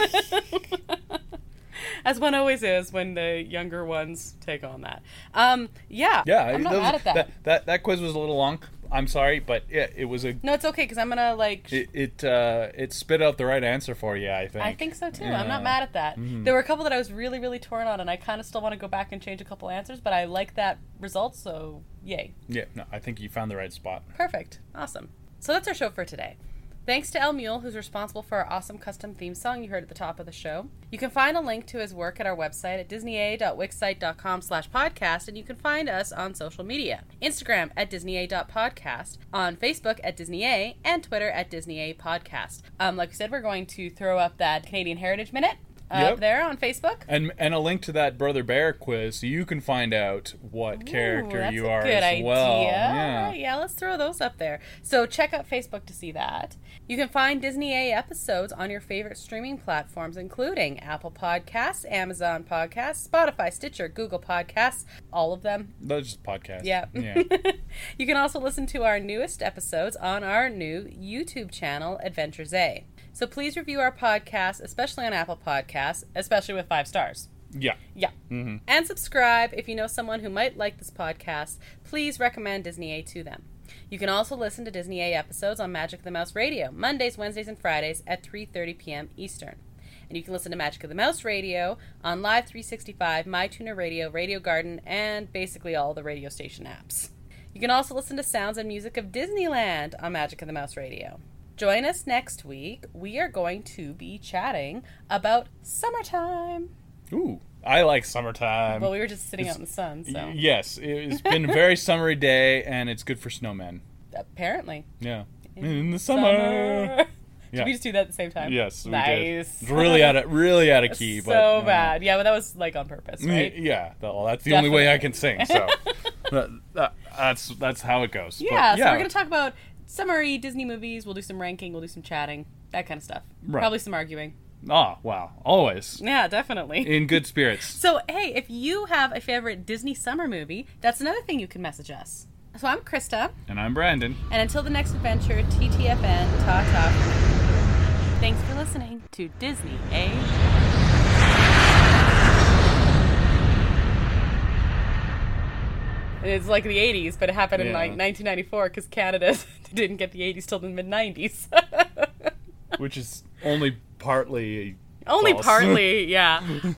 As one always is when the younger ones take on that. Um, yeah, Yeah, I'm not that was- mad at that. that. That that quiz was a little long. I'm sorry, but yeah, it was a No, it's okay because I'm gonna like. it it, uh, it spit out the right answer for you. I think. I think so too. I'm Yeah. not mad at that. Mhm. There were a couple that I was really, really torn on, and I kind of still want to go back and change a couple answers, but I like that result, so yay. Yeah, no, I think you found the right spot. Perfect. Awesome. So that's our show for today. Thanks to El Mule, who's responsible for our awesome custom theme song you heard at the top of the show. You can find a link to his work at our website at disneya.wixsite.com slash podcast, and you can find us on social media. Instagram at disneya.podcast, on Facebook at disneya, and Twitter at disneya podcast. Um, like we said, we're going to throw up that Canadian Heritage Minute up Yep. there on Facebook. And and a link to that Brother Bear quiz so you can find out what Ooh, character that's you a are good as idea. well. Yeah. yeah, let's throw those up there. So check out Facebook to see that. You can find Disney A episodes on your favorite streaming platforms, including Apple Podcasts, Amazon Podcasts, Spotify, Stitcher, Google Podcasts, all of them. That's just podcast. Yeah. Yeah. You can also listen to our newest episodes on our new YouTube channel, Adventures A. So please review our podcast, especially on Apple Podcasts, especially with five stars. Yeah. Yeah. Mm-hmm. And subscribe. If you know someone who might like this podcast, please recommend Disney A to them. You can also listen to Disney A episodes on Magic of the Mouse Radio, Mondays, Wednesdays, and Fridays at three thirty p.m. Eastern. And you can listen to Magic of the Mouse Radio on Live three sixty-five, MyTuner Radio, Radio Garden, and basically all the radio station apps. You can also listen to sounds and music of Disneyland on Magic of the Mouse Radio. Join us next week. We are going to be chatting about summertime. Ooh, I like summertime. Well, we were just sitting It's- out in the sun, so. Y- Yes, it's been a very summery day, and it's good for snowmen. Apparently. Yeah. In the summer. Did Yeah. we just do that at the same time? Yes, we nice. did. It's really out of really out of key, so but uh, bad. Yeah, but that was like on purpose, right? Yeah, well, that's the only way I Definitely. can sing. So that, that, that's that's how it goes. But, Yeah, so we're gonna talk about summery Disney movies. We'll do some ranking. We'll do some chatting, that kind of stuff. Right. Probably some arguing. Oh wow, always Yeah, definitely. in good spirits. So hey, if you have a favorite Disney summer movie, that's another thing you can message us. So I'm Krista, And I'm Brandon. and until the next adventure, T T F N, ta ta. Thanks for listening to Disney A. It's like the eighties, but it happened in Yeah. like nineteen ninety-four because Canada didn't get the eighties till the mid nineties. Which is only partly Only false. partly, yeah.